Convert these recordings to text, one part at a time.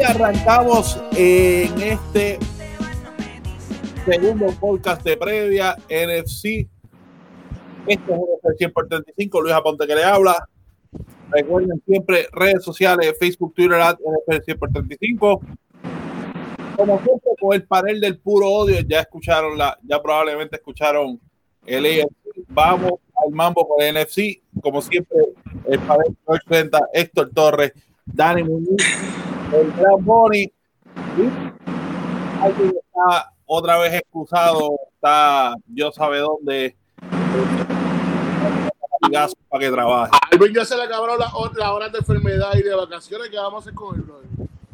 arrancamos en este segundo podcast de previa NFC. Este es el 100 por 35. Luis Aponte que le habla. Recuerden siempre redes sociales, Facebook, Twitter, NFL 100 por 35. Como siempre, con el panel del puro odio, ya probablemente escucharon el AFC. Vamos al mambo con el NFC. Como siempre, el panel presenta Héctor Torres, Dani Muñiz, el Gran Boni. Alguien está otra vez excusado, está Dios sabe dónde, para que trabaje. Alvin ya se le acabaron las horas de enfermedad y de vacaciones. ¿Qué vamos a hacer con él, brother?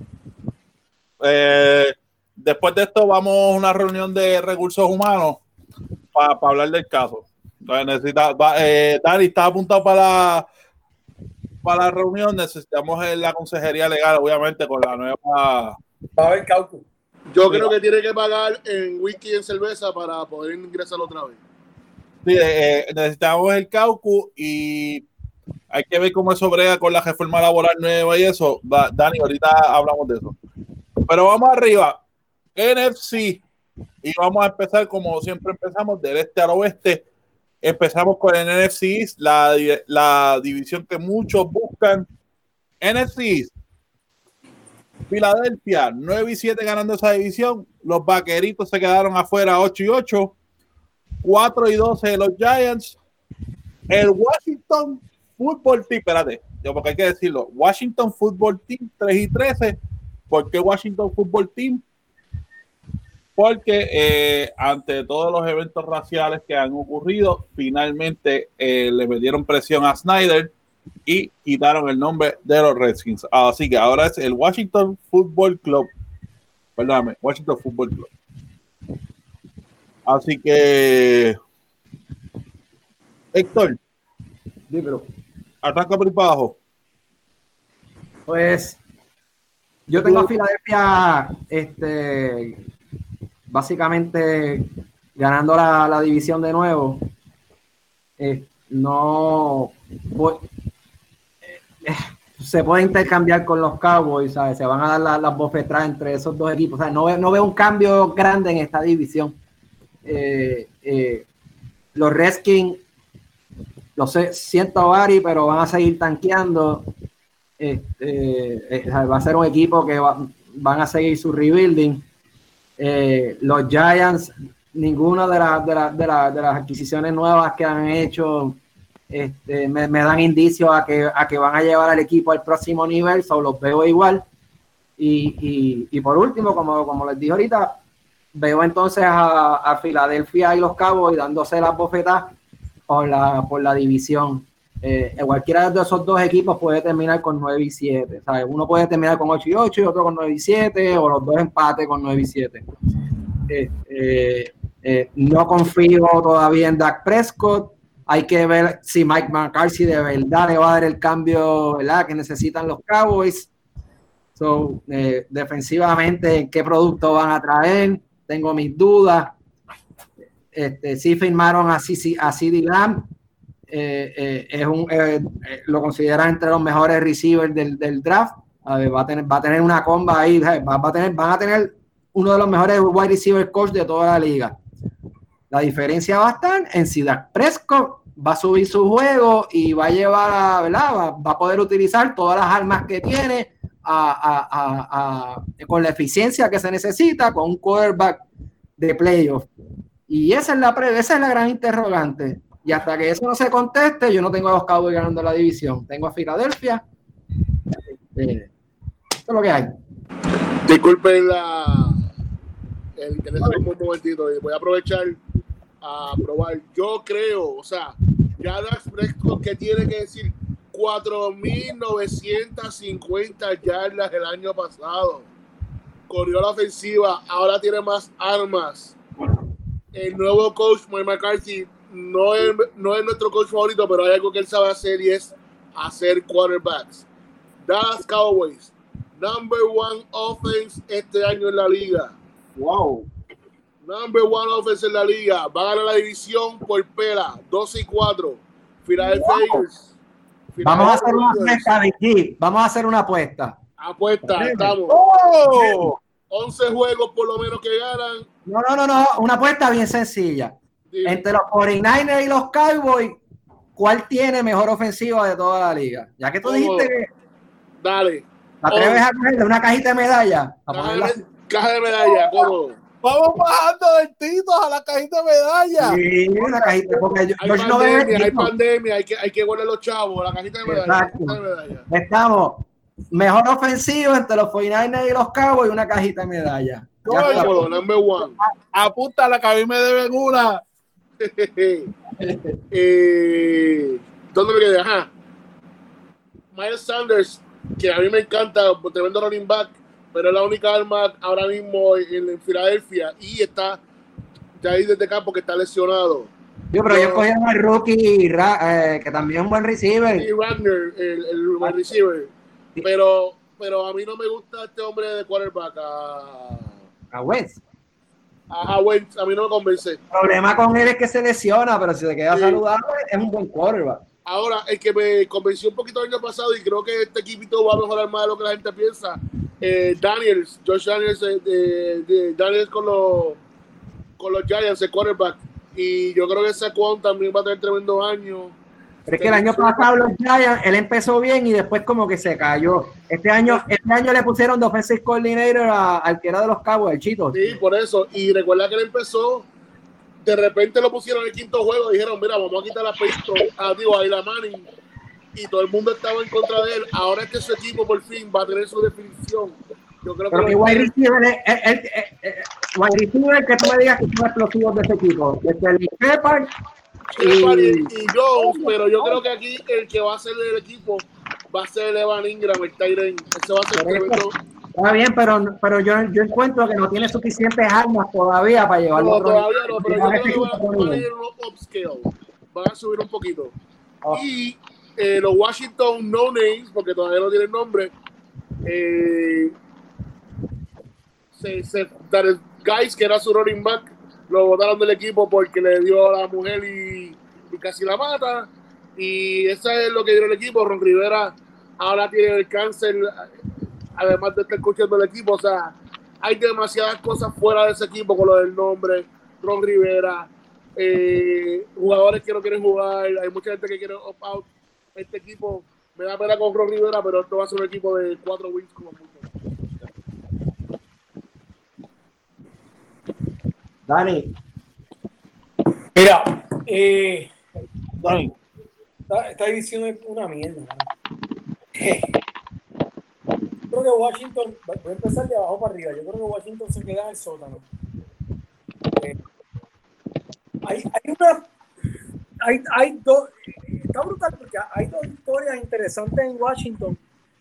Después de esto vamos a una reunión de recursos humanos para hablar del caso. Dani está apuntado para la reunión. Necesitamos la consejería legal, obviamente, con la nueva. Va a haber cálculo. Yo creo que tiene que pagar en whisky y en cerveza para poder ingresar otra vez. Sí, necesitamos el caucus y hay que ver cómo eso brega con la reforma laboral nueva y eso. Dani, ahorita hablamos de eso. Pero vamos arriba. NFC. Y vamos a empezar como siempre empezamos, del este al oeste. Empezamos con el NFC East, la división que muchos buscan. NFC East. Filadelfia, 9-7 ganando esa división. Los vaqueritos se quedaron afuera 8-8. 4-12 los Giants. El Washington Football Team, espérate, porque hay que decirlo. Washington Football Team 3-13. ¿Por qué Washington Football Team? Porque ante todos los eventos raciales que han ocurrido, finalmente le metieron presión a Snyder y quitaron el nombre de los Redskins. Así que ahora es el Washington Football Club. Perdóname, Washington Football Club. Así que Héctor, dímelo. Arranca por ahí para abajo. Pues yo tengo a Filadelfia básicamente ganando la división de nuevo. Se puede intercambiar con los Cowboys, ¿sabes? Se van a dar las bofetadas entre esos dos equipos. O sea, no veo un cambio grande en esta división. Los Redskins, lo sé, siento Barry, pero van a seguir tanqueando. Va a ser un equipo que van a seguir su rebuilding. Los Giants, ninguna de las adquisiciones nuevas que han hecho me dan indicios a que van a llevar al equipo al próximo nivel, solo los veo igual. Y por último, como les dije ahorita, veo entonces a Filadelfia y los Cowboys dándose las bofetas por la división. Cualquiera de esos dos equipos puede terminar con 9-7, ¿sabes? Uno puede terminar con 8-8 y otro con 9-7, o los dos empates con 9-7. No confío todavía en Dak Prescott. Hay que ver si Mike McCarthy de verdad le va a dar el cambio, ¿verdad?, que necesitan los Cowboys. Defensivamente, ¿qué producto van a traer? Tengo mis dudas. Sí firmaron a CeeDee Lamb. Lo consideran entre los mejores receivers del draft. Va a tener una comba ahí. Van a tener uno de los mejores wide receiver coach de toda la liga. La diferencia va a estar en si Dak Prescott va a subir su juego y va a llevar, ¿verdad? Va a poder utilizar todas las armas que tiene con la eficiencia que se necesita con un quarterback de playoff. Y esa es la gran interrogante. Y hasta que eso no se conteste, yo no tengo a los Cowboys ganando la división. Tengo a Filadelfia. Eso es lo que hay. Disculpen el teléfono un momentito. Voy a aprovechar a probar. Yo creo, o sea, ya Dak Prescott, que tiene que decir 4,950 yardas el año pasado. Corrió la ofensiva, ahora tiene más armas. El nuevo coach, Mike McCarthy, no es nuestro coach favorito, pero hay algo que él sabe hacer y es hacer quarterbacks. Dallas Cowboys, number one offense este año en la liga. Wow. Number one offense en la liga. Va a ganar la división por pela, 12-4. Philadelphia Eagles. Vamos a hacer una apuesta, Vicky. Vamos a hacer una apuesta. Apuesta, estamos. ¡Oh! 11 juegos por lo menos que ganan. No. Una apuesta bien sencilla. Dime. Entre los 49ers y los Cowboys, ¿cuál tiene mejor ofensiva de toda la liga? Ya que tú dijiste que Dale. te atreves a cogerle una cajita de medalla. Caja de medalla, ¿cómo? Vamos bajando del tito a la cajita de medalla. Sí, una cajita. Porque hay pandemia, hay que guardar los chavos, la cajita de medalla. Estamos mejor ofensivo entre los 49ers y los Cowboys, una cajita de medalla. Number one. Apunta la que a mí me deben una. ¿Dónde me quedé? Ajá. Miles Sanders, que a mí me encanta, tremendo running back, pero es la única arma ahora mismo en Filadelfia y está ya ahí desde acá porque está lesionado. Pero ellos cogieron al rookie que también es un buen receiver. Y Wagner, el buen receiver. Pero a mí no me gusta este hombre de quarterback. A Wentz. A Wentz, a mí no me convence. El problema con él es que se lesiona, pero si se queda saludable, es un buen quarterback. Ahora, el que me convenció un poquito el año pasado y creo que este equipito va a mejorar más de lo que la gente piensa, Josh Daniels, Daniels con los Giants, el quarterback. Y yo creo que Saquon también va a tener tremendo año. Pero es que el año pasado los Giants, él empezó bien y después como que se cayó. Este año le pusieron de offensive coordinator al que era de los Cowboys, el Chito. Sí, por eso. Y recuerda que él empezó, de repente lo pusieron en el quinto juego, dijeron, mira, vamos a quitar a Peyton, a Eli Manning, y todo el mundo estaba en contra de él. Ahora es que su equipo por fin va a tener su definición. Yo creo pero que wide receiver que tú me digas que son explosivos de ese equipo. Desde el Shepard y Jones, pero yo creo que aquí el que va a ser del equipo va a ser Evan Ingram, el Tyrant. Ese va a ser tremendo. Está bien, pero yo encuentro que no tiene suficientes armas todavía para llevarlo. No, todavía no, pero yo creo que van a ir un upscale. Van a subir un poquito. Y los Washington No Names, porque todavía no tienen nombre, Guys, que era su running back, lo botaron del equipo porque le dio a la mujer y casi la mata. Y eso es lo que dio el equipo. Ron Rivera ahora tiene el cáncer, además de estar escuchando el equipo. O sea, hay demasiadas cosas fuera de ese equipo con lo del nombre. Ron Rivera, jugadores que no quieren jugar, hay mucha gente que quiere opt-out. Este equipo me da pena con Ron Rivera, pero esto va a ser un equipo de 4 wins como mucho. Dani. Mira, Dani, esta división es una mierda. Yo creo que Washington, voy a empezar de abajo para arriba, yo creo que Washington se queda en el sótano. Hay dos, está brutal porque hay dos historias interesantes en Washington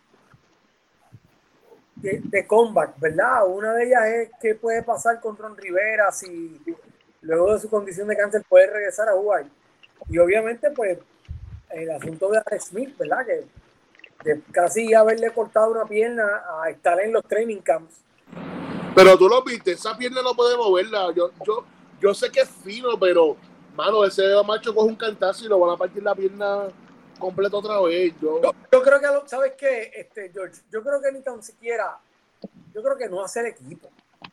de comeback, ¿verdad? Una de ellas es qué puede pasar con Ron Rivera si luego de su condición de cáncer puede regresar a jugar. Y obviamente, pues, el asunto de Alex Smith, ¿verdad? Que de casi haberle cortado una pierna a estar en los training camps. Pero tú lo viste, esa pierna no puede moverla. Yo sé que es fino, pero, mano, ese macho coge un cantazo y lo van a partir la pierna completa otra vez. Yo creo que, ¿sabes qué, George? Yo creo que ni tan siquiera, yo creo que no hacer equipo.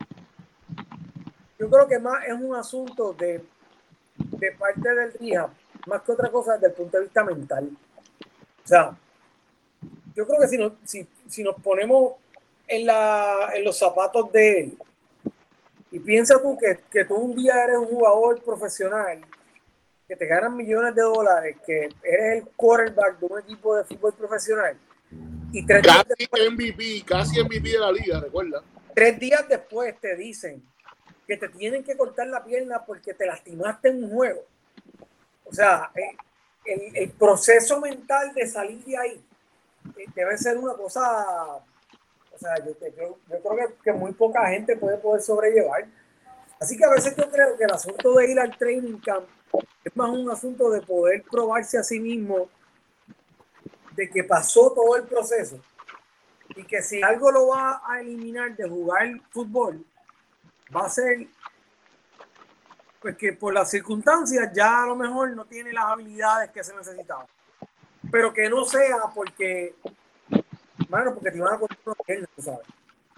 Yo creo que más es un asunto de parte del rehab, más que otra cosa desde el punto de vista mental. O sea, yo creo que si nos ponemos en los zapatos de él y piensa tú que tú un día eres un jugador profesional, que te ganan millones de dólares, que eres el quarterback de un equipo de fútbol profesional y casi MVP de la liga, recuerda. 3 días después te dicen que te tienen que cortar la pierna porque te lastimaste en un juego. O sea, el proceso mental de salir de ahí debe ser una cosa, o sea, yo creo que muy poca gente puede poder sobrellevar. Así que a veces yo creo que el asunto de ir al training camp es más un asunto de poder probarse a sí mismo de que pasó todo el proceso y que si algo lo va a eliminar de jugar fútbol, va a ser pues que por las circunstancias ya a lo mejor no tiene las habilidades que se necesitaban, pero que no sea porque Mano, porque te iban a cortar una pierna, tú sabes.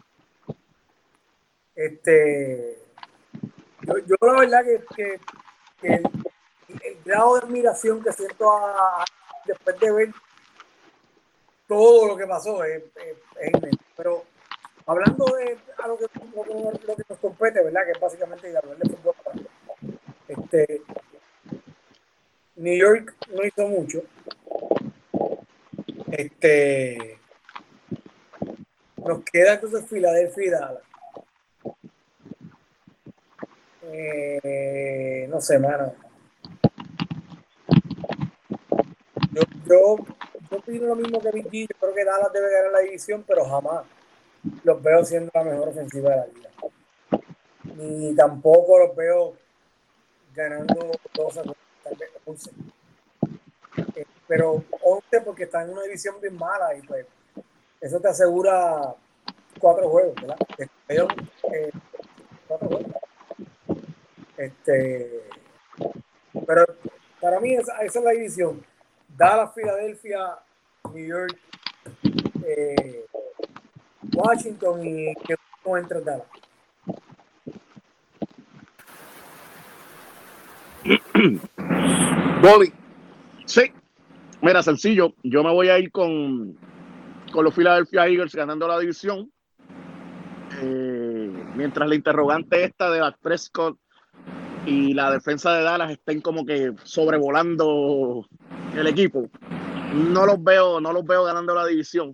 Yo la verdad que el grado de admiración que siento después de ver todo lo que pasó es inmenso. Pero hablando de a lo que nos compete, ¿verdad? Que es básicamente hablar de fútbol. New York no hizo mucho. Nos queda entonces Filadelfia y Dallas. No sé, mano. Yo opino lo mismo que Vicky. Yo creo que Dallas debe ganar la división, pero jamás los veo siendo la mejor ofensiva de la liga. Ni tampoco los veo ganando 12, tal vez 11. Pero 11 porque están en una división bien mala y pues eso te asegura 4 juegos, ¿verdad? 4 juegos. Pero para mí esa es la división. Dallas, Filadelfia, New York, Washington y que no entra Dallas. Bobby. Sí. Mira, sencillo. Yo me voy a ir con los Philadelphia Eagles ganando la división. Mientras la interrogante esta de Dak Prescott y la defensa de Dallas estén como que sobrevolando el equipo, no los veo ganando la división.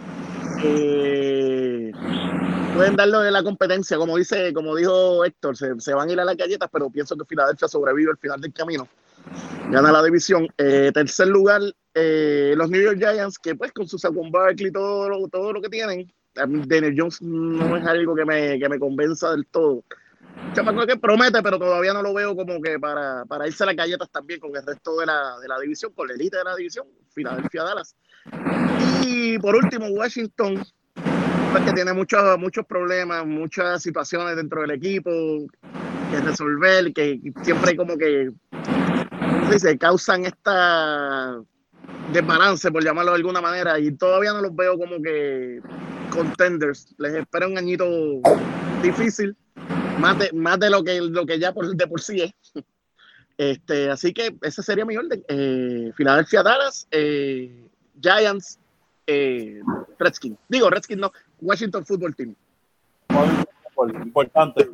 Pueden darle de la competencia, como dijo Héctor, se van a ir a las galletas, pero pienso que Filadelfia sobrevive al final del camino, gana la división. Tercer lugar, los New York Giants, que pues con su Saquon Barkley, todo lo que tienen, Daniel Jones no es algo que me convenza del todo. Chamaco que promete, pero todavía no lo veo como que para irse a las galletas también con el resto de la división, con la élite de la división, Filadelfia, Dallas. Y por último, Washington, que tiene muchos problemas, muchas situaciones dentro del equipo que resolver, que siempre hay como que, ¿cómo se dice?, causan esta desbalance, por llamarlo de alguna manera, y todavía no los veo como que contenders. Les espera un añito difícil, más de lo que ya de por sí es. Así que ese sería mi orden. Philadelphia, Dallas, Giants, Redskins. Digo, Redskins no, Washington Football Team. Importante.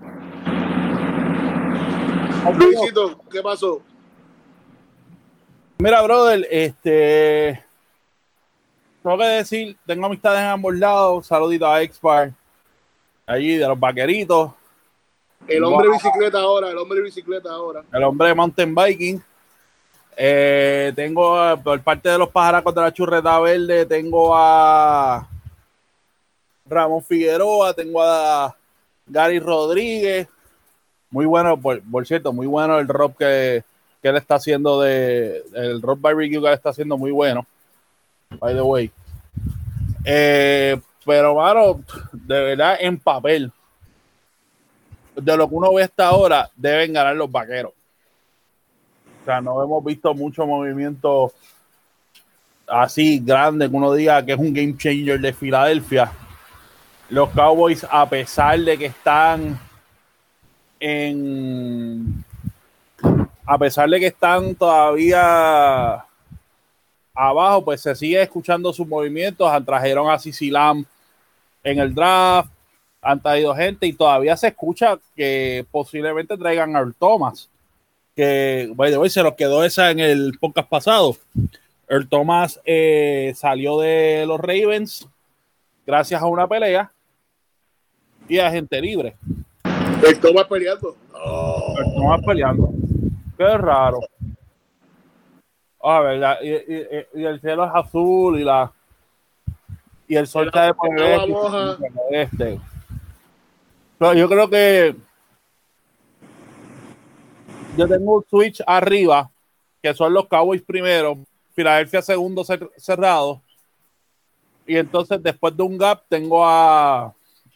Luisito, ¿qué pasó? Mira, brother, tengo que decir, tengo amistades en ambos lados. Saludito a Expar, allí de los vaqueritos. El hombre bicicleta ahora. El hombre de mountain biking. Tengo por parte de los pajaracos de la Churreta Verde, tengo a Ramón Figueroa, tengo a Gary Rodríguez. Muy bueno, por cierto, muy bueno el rock que él está haciendo, el rock barbecue que él está haciendo, muy bueno, by the way. Pero, mano, de verdad, en papel, de lo que uno ve hasta ahora, deben ganar los vaqueros. O sea, no hemos visto mucho movimiento así grande que uno diga que es un game changer de Filadelfia. Los Cowboys, a pesar de que están todavía abajo, pues se sigue escuchando sus movimientos. Trajeron a CeeDee Lamb en el draft, han traído gente y todavía se escucha que posiblemente traigan a Earl Thomas, que by the way, se nos quedó esa en el podcast pasado. Earl Thomas salió de los Ravens gracias a una pelea y a gente libre. El Thomas peleando. Earl Thomas peleando. Qué raro. ¿Verdad? Y el cielo es azul y el sol está de por Pero yo creo que yo tengo un switch arriba, que son los Cowboys primero, Filadelfia segundo cerrado, y entonces después de un gap tengo a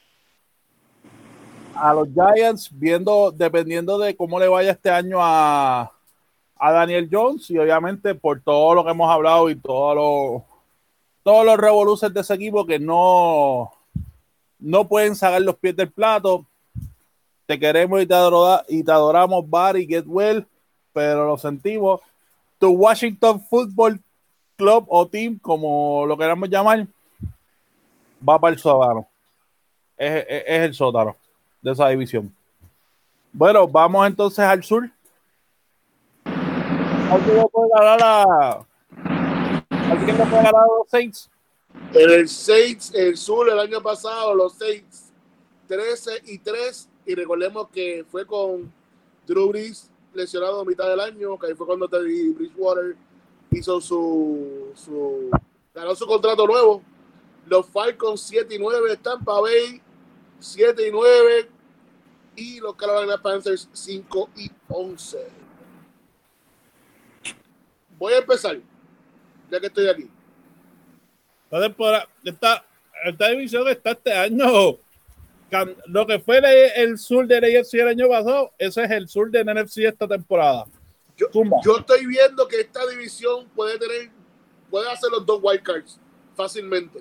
los Giants, dependiendo de cómo le vaya este año a Daniel Jones, y obviamente por todo lo que hemos hablado y todo todos los revoluces de ese equipo que no pueden sacar los pies del plato. Te queremos y te adoramos, Barry, get well, pero lo sentimos. Tu Washington Football Club o team, como lo queramos llamar, va para el sótano. Es el sótano de esa división. Bueno, vamos entonces al sur. ¿Alguien le puede ganar a los Saints? En el Saints, el sur, el año pasado, los Saints 13-3, y recordemos que fue con Drew Brees lesionado a mitad del año, que ahí fue cuando Teddy Bridgewater hizo ganó su contrato nuevo. Los Falcons 7-9, Tampa Bay 7-9 y los Carolina Panthers 5-11. Voy a empezar, ya que estoy aquí. Esta división está este año. Lo que fue el sur de la NFC el año pasado, ese es el sur de la NFC esta temporada. Yo estoy viendo que esta división puede hacer los 2 wildcards fácilmente.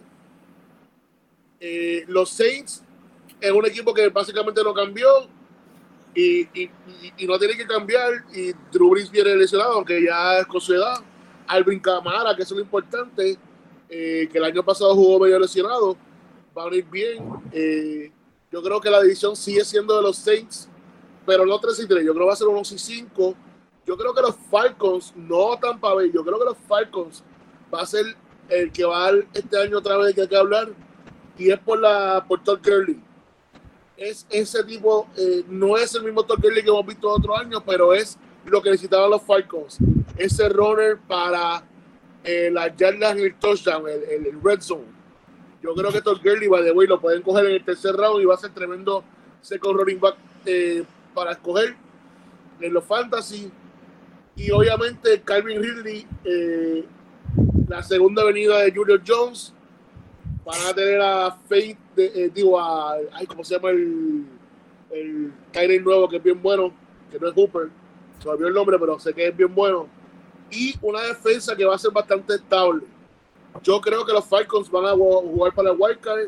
Los Saints es un equipo que básicamente no cambió y no tiene que cambiar, y Drew Brees viene lesionado, aunque ya es con su edad. Alvin Kamara, que es lo importante, que el año pasado jugó medio lesionado, va a venir bien. Yo creo que la división sigue siendo de los Saints, pero no 3-3, yo creo que va a ser 1-5. Yo creo que los Falcons, no Tampa Bay, yo creo que los Falcons va a ser el que va a dar este año otra vez que hay que hablar, y es por Todd Gurley. Es ese tipo, no es el mismo Todd Gurley que hemos visto otros años, pero es lo que necesitaban los Falcons, ese runner para las yardas en el touchdown, el red zone. Yo creo que Todd Gurley, by the way, lo pueden coger en el tercer round y va a ser tremendo second running back para escoger en los fantasy. Y obviamente Calvin Ridley, la segunda venida de Julio Jones, van a tener a Faith, ¿cómo se llama el Kyrie nuevo, que es bien bueno, que no es Hooper, se me olvidó el nombre, pero sé que es bien bueno, y una defensa que va a ser bastante estable. Yo creo que los Falcons van a jugar para el wildcard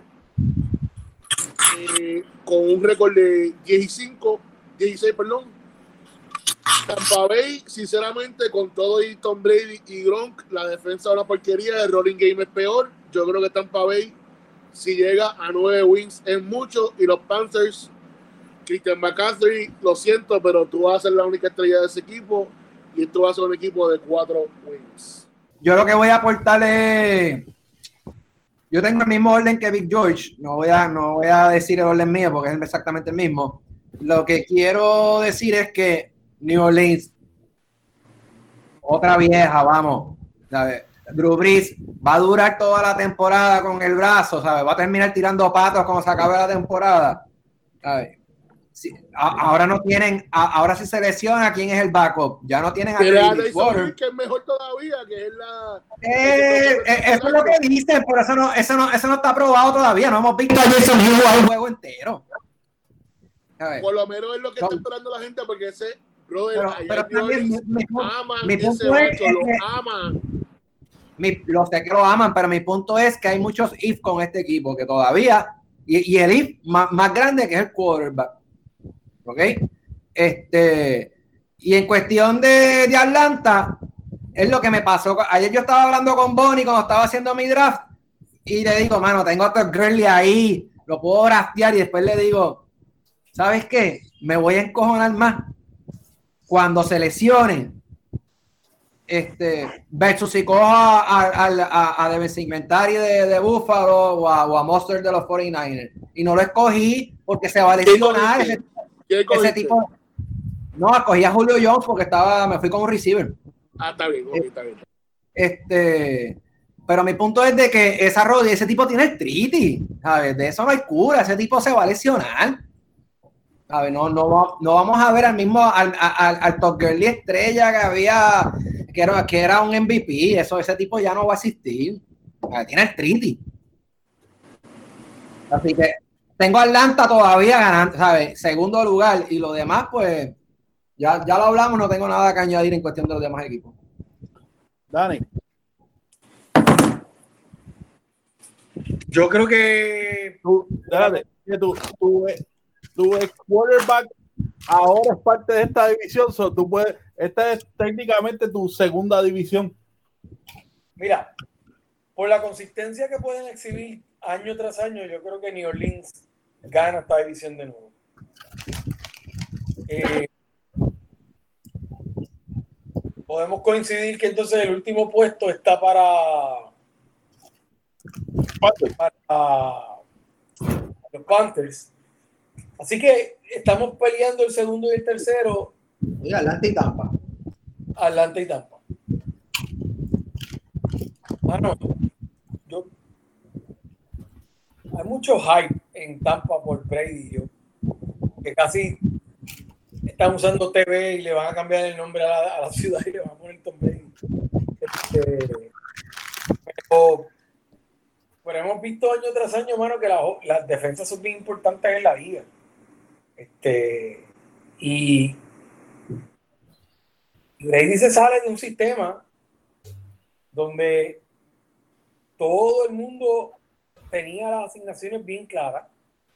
con un récord de 16, perdón. Tampa Bay, sinceramente, con todo y Tom Brady y Gronk, la defensa es una porquería, el rolling game es peor. Yo creo que Tampa Bay, si llega a 9 wins, es mucho. Y los Panthers, Christian McCaffrey, lo siento, pero tú vas a ser la única estrella de ese equipo, y esto va a ser un equipo de 4 wins. Yo lo que voy a aportar es, yo tengo el mismo orden que Big George, no voy a decir el orden mío porque es exactamente el mismo. Lo que quiero decir es que New Orleans, otra vieja, vamos, ¿sabes? Drew Brees va a durar toda la temporada con el brazo, ¿sabes? Va a terminar tirando patos cuando se acabe la temporada, ¿sabes? Sí, ahora no tienen, ahora si se lesiona, ¿quién es el backup? Ya no tienen a Bridgewater, que es mejor todavía, que es eso es lo que dicen, pero eso no está aprobado todavía. No hemos visto a Jason Hill jugar un juego entero. Por lo menos es lo que está esperando la gente, porque ese brother, pero también mi punto es que lo aman. Lo sé que lo aman, pero mi punto es que hay muchos if con este equipo que todavía, y el if más grande que es el quarterback. ¿Ok? Y en cuestión de Atlanta, es lo que me pasó. Ayer yo estaba hablando con Bonnie cuando estaba haciendo mi draft y le digo, mano, tengo a Todd Gurley ahí, lo puedo draftear, y después le digo, ¿sabes qué? Me voy a encojonar más cuando se lesione. Versus si cojo a Devin Singletary de Buffalo o a Mostert de los 49ers. Y no lo escogí porque se va a lesionar. Ese tipo. No, escogí a Julio Jones porque me fui con un receiver. Está bien, está bien. Pero mi punto es de que esa rodilla, ese tipo tiene artritis, ¿sabes? De eso no hay cura, ese tipo se va a lesionar. ¿Sabes? No vamos a ver al mismo al Todd Gurley estrella que había, que era un MVP. Ese tipo ya no va a existir. Tiene artritis. Así que tengo a Atlanta todavía ganando, ¿sabes? Segundo lugar, y lo demás, pues ya lo hablamos, no tengo nada que añadir en cuestión de los demás equipos. Dani. Yo creo que Tu ex quarterback ahora es parte de esta división, esta es técnicamente tu segunda división. Mira, por la consistencia que pueden exhibir año tras año, yo creo que New Orleans gana esta división de nuevo. Podemos coincidir que entonces el último puesto está para los Panthers. Así que estamos peleando el segundo y el tercero. Y Atlanta y Tampa. Atlanta y Tampa. Bueno, hay mucho hype en Tampa por Brady, que casi están usando TV y le van a cambiar el nombre a la ciudad y le van a poner Tom Brady. Pero hemos visto año tras año, mano, que las defensas son bien importantes en la liga. Y Brady se sale de un sistema donde todo el mundo tenía las asignaciones bien claras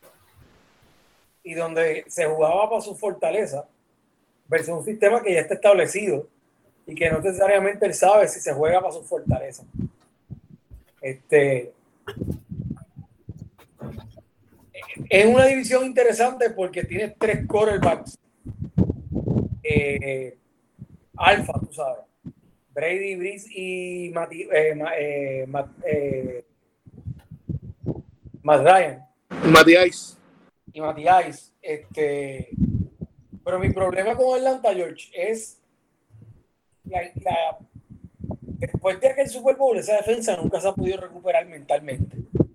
y donde se jugaba para su fortaleza versus un sistema que ya está establecido y que no necesariamente él sabe si se juega para su fortaleza. Es una división interesante porque tienes 3 quarterbacks alfa, tú sabes. Brady, Breeze y Matt Ryan. Matías. Y Matías. Pero mi problema con Atlanta, George, es después de aquel Super Bowl, esa defensa nunca se ha podido recuperar mentalmente.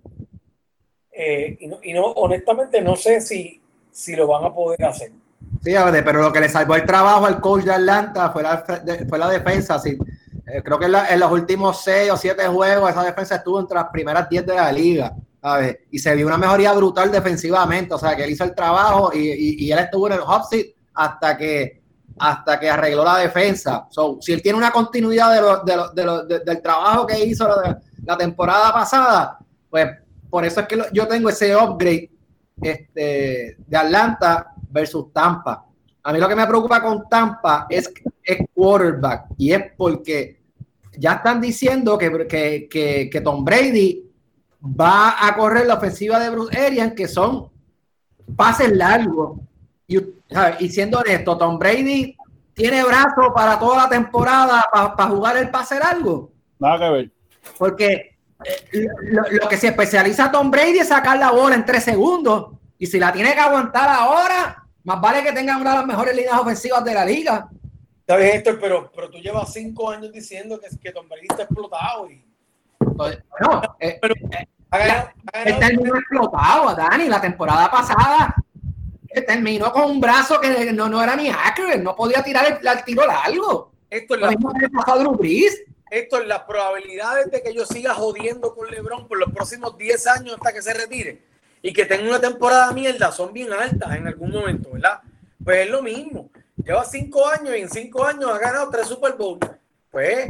Y no, honestamente no sé si lo van a poder hacer. Sí, pero lo que le salvó el trabajo al coach de Atlanta fue la defensa. Sí. Creo que en los últimos 6 o 7 juegos esa defensa estuvo entre las primeras 10 de la liga, ¿sabes? Y se vio una mejoría brutal defensivamente, o sea que él hizo el trabajo y él estuvo en el hot seat hasta que arregló la defensa. So, si él tiene una continuidad del trabajo que hizo la temporada pasada, pues por eso es que yo tengo ese upgrade de Atlanta versus Tampa. A mí lo que me preocupa con Tampa es quarterback, y es porque ya están diciendo que Tom Brady va a correr la ofensiva de Bruce Arians, que son pases largos. Y siendo honesto, Tom Brady tiene brazos para toda la temporada para jugar el pase largo. Nada que ver. Porque lo que se especializa Tom Brady es sacar la bola en 3 segundos. Y si la tiene que aguantar ahora, más vale que tenga una de las mejores líneas ofensivas de la liga. Está bien, Héctor, pero tú llevas 5 años diciendo que Tom Brady está explotado. No, él terminó explotado, Dani. La temporada pasada terminó con un brazo que no era ni accurate, no podía tirar el tiro largo. Esto es las probabilidades de que yo siga jodiendo con LeBron por los próximos 10 años hasta que se retire y que tenga una temporada mierda son bien altas en algún momento, ¿verdad? Pues es lo mismo. Lleva 5 años y en 5 años ha ganado 3 Super Bowl. Pues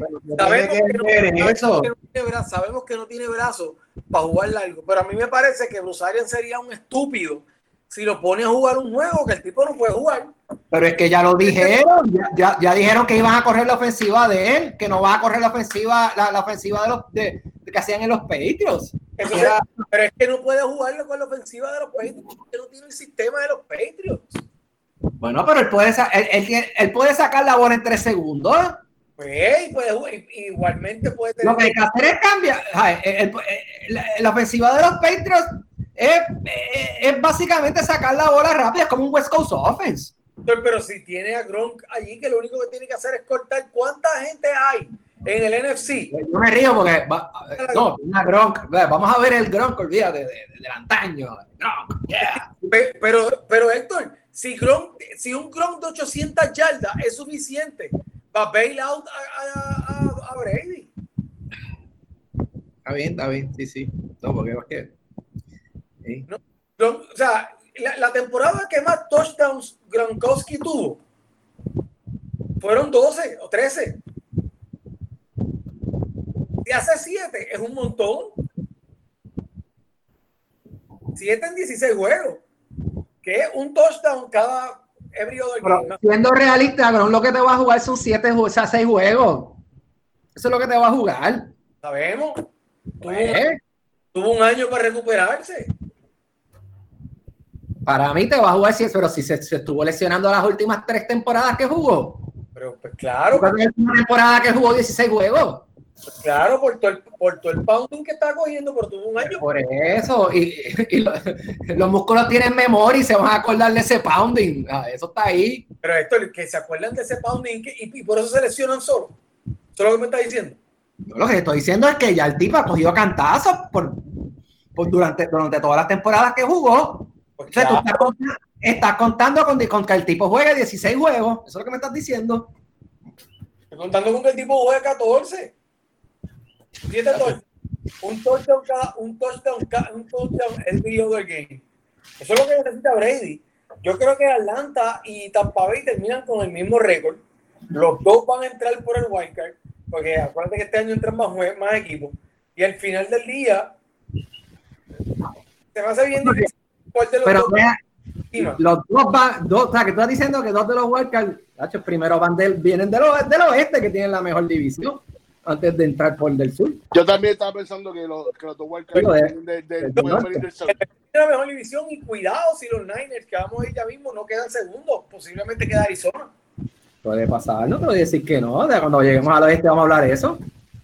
sabemos que no tiene brazo para jugar largo, pero a mí me parece que Bruce Arians sería un estúpido si lo pone a jugar un juego que el tipo no puede jugar. Pero es que ya lo dijeron, ya dijeron que iban a correr la ofensiva de él, que no va a correr la ofensiva de que hacían en los Patriots. Entonces, pero es que no puede jugarlo con la ofensiva de los Patriots, porque no tiene el sistema de los Patriots. Bueno, pero él puede sacar la bola en 3 segundos. Pues igualmente puede tener. Lo que hay que hacer es cambiar. La ofensiva de los Patriots es básicamente sacar la bola rápida, es como un West Coast offense. Pero si tiene a Gronk allí, que lo único que tiene que hacer es cortar. ¿Cuánta gente hay en el NFC? Yo me río porque una Gronk. Vamos a ver el Gronk, olvídate del antaño. Gronk, yeah. Pero Héctor, si un Gronk de 800 yardas es suficiente para bail out a Brady. Está bien, sí. No, porque es que no, o sea, la temporada que más touchdowns Gronkowski tuvo fueron 12 o 13. Si hace 7 es un montón. 7 en 16 juegos, que es un touchdown cada every other game. Siendo realista, pero lo que te va a jugar son 6 juegos. Eso es lo que te va a jugar. Sabemos. Tuvo un año para recuperarse. Para mí te va a jugar 7, pero si se estuvo lesionando las últimas 3 temporadas que jugó. Pero pues claro. La última temporada que jugó 16 juegos. Pues claro, por todo el pounding que está cogiendo, pero tuvo un año. Por eso. Y los músculos tienen memoria y se van a acordar de ese pounding. Eso está ahí. Pero esto, que se acuerdan de ese pounding y por eso se lesionan solo. ¿Eso es lo que me está diciendo? Yo lo que estoy diciendo es que ya el tipo ha cogido cantazos durante todas las temporadas que jugó. Pues Entonces, tú estás contando con que el tipo juegue 16 juegos. Eso es lo que me estás diciendo. Estoy contando con que el tipo juegue 14. 7 touchdowns. Un touchdown el video del game. Eso es lo que necesita Brady. Yo creo que Atlanta y Tampa Bay terminan con el mismo récord. Los dos van a entrar por el wildcard, porque acuérdate que este año entran más equipos. Y al final del día, se me hace bien difícil. Pero los dos van, o sea, que tú estás diciendo que 2 de los wildcards, primero vienen del oeste, que tienen la mejor división, antes de entrar por el del sur. Yo también estaba pensando que los dos wildcards vienen del sur. La mejor división, y cuidado si los Niners, que vamos a ir ya mismo, no quedan segundos, posiblemente queda Arizona. Puede pasar, no te voy a decir que no, de cuando lleguemos al oeste vamos a hablar de eso.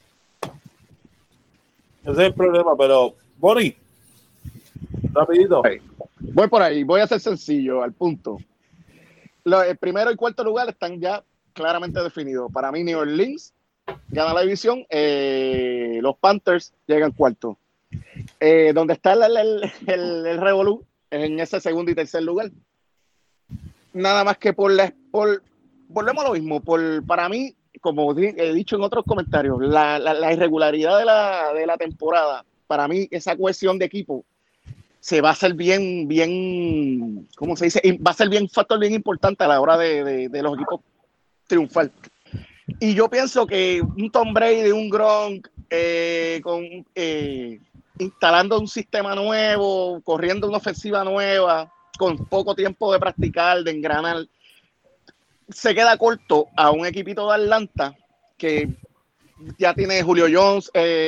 Ese es el problema, pero Bonnie, rapidito. Voy por ahí, voy a ser sencillo, al punto. El primero y cuarto lugar están ya claramente definidos. Para mí, New Orleans gana la división, los Panthers llegan cuarto. Donde está el revolú, en ese segundo y tercer lugar. Nada más que volvemos a lo mismo. Para mí, como he dicho en otros comentarios, la irregularidad de la temporada, para mí, esa cohesión de equipo se va a hacer bien, ¿cómo se dice? Va a ser un factor bien importante a la hora de los equipos triunfar. Y yo pienso que un Tom Brady, un Gronk, instalando un sistema nuevo, corriendo una ofensiva nueva, con poco tiempo de practicar, de engranar, se queda corto a un equipito de Atlanta que ya tiene Julio Jones,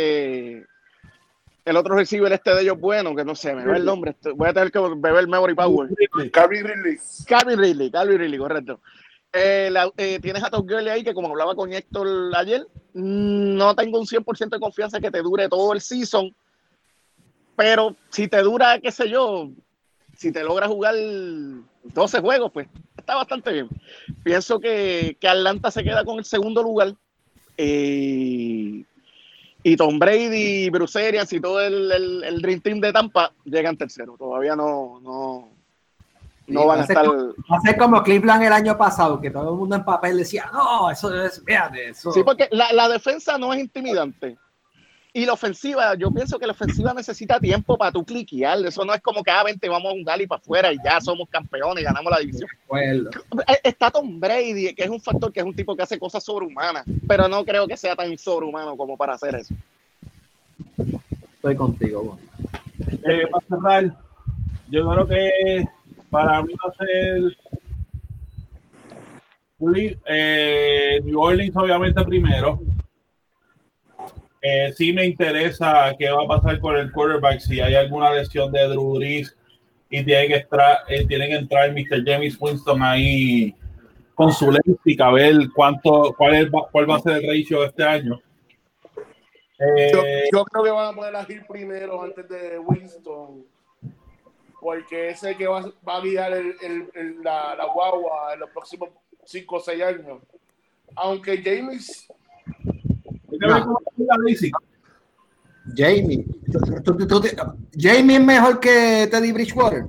el otro receiver de ellos bueno, que no sé, me ve el nombre, voy a tener que beber Memory Power. Calvin Ridley, correcto. Tienes a Todd Gurley ahí, que como hablaba con Héctor ayer, no tengo un 100% de confianza que te dure todo el season, pero si te dura, qué sé yo, si te logra jugar 12 juegos, pues está bastante bien. Pienso que Atlanta se queda con el segundo lugar, y Tom Brady, Bruce Arians y todo el Dream Team de Tampa llegan tercero. Todavía no van a estar. Va a ser como Cleveland el año pasado, que todo el mundo en papel decía, no, eso es, fíjate, eso. Sí, porque la defensa no es intimidante. Y la ofensiva, yo pienso que la ofensiva necesita tiempo para tú cliquear. Eso no es como que vente, vamos a jugar y para afuera y ya somos campeones y ganamos la división. Bueno. Está Tom Brady, que es un factor, que es un tipo que hace cosas sobrehumanas, pero no creo que sea tan sobrehumano como para hacer eso. Estoy contigo, Para cerrar, yo creo que para mí va a ser New Orleans obviamente primero. Sí me interesa qué va a pasar con el quarterback, si hay alguna lesión de Drew Brees y tiene que entrar Mr. James Winston ahí con su léxica, a ver cuál va a ser el ratio este año. Yo creo que van a poner a Hill primero antes de Winston, porque ese que va a guiar la guagua en los próximos 5 o 6 años. Aunque James... Jamie es mejor que Teddy Bridgewater.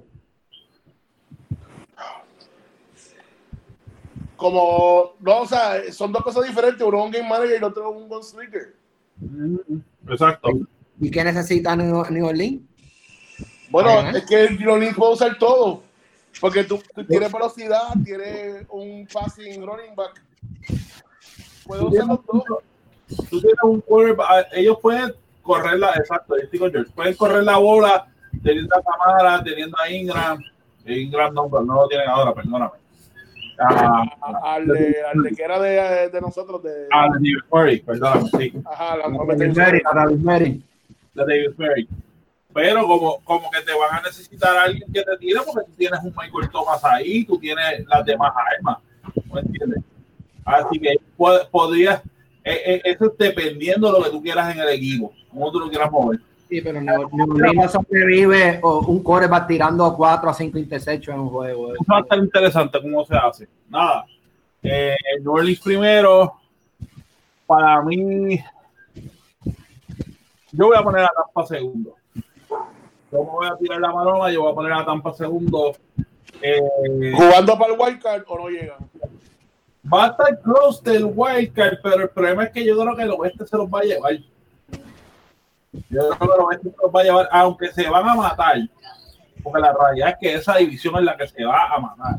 Como, no, o sea, son dos cosas diferentes. Uno es un game manager y el otro es un gunslinger. Exacto. ¿Y qué necesita New Orleans? Bueno, es que New Orleans puede usar todo. Porque tú tienes velocidad, tienes un passing running back. Puedes usarlo todo. Tú tienes un quarterback, ellos pueden correr pueden correr la bola teniendo a Camara, teniendo a Ingram no lo tienen ahora, perdóname. Al de que era de nosotros, de David Murray, perdóname, sí. Ajá, De David Murray. Pero como que te van a necesitar a alguien que te tire, porque tú tienes un Michael Thomas ahí, tú tienes las demás armas, ¿no entiendes? Así que podrías, eso es dependiendo de lo que tú quieras en el equipo, cómo tú lo quieras mover. Sí, pero no sobrevive o un quarterback tirando 4 a 5 interceptions en un juego. Eso va a estar interesante cómo se hace. Nada, New Orleans primero, para mí, yo voy a poner a Tampa segundo. Yo me voy a tirar la maroma, yo voy a poner a Tampa segundo. ¿Jugando para el wildcard o no llegan? Va a estar close del wildcard, pero el problema es que yo creo que el oeste se los va a llevar. Yo creo que el oeste se los va a llevar, aunque se van a matar. Porque la realidad es que esa división es la que se va a matar.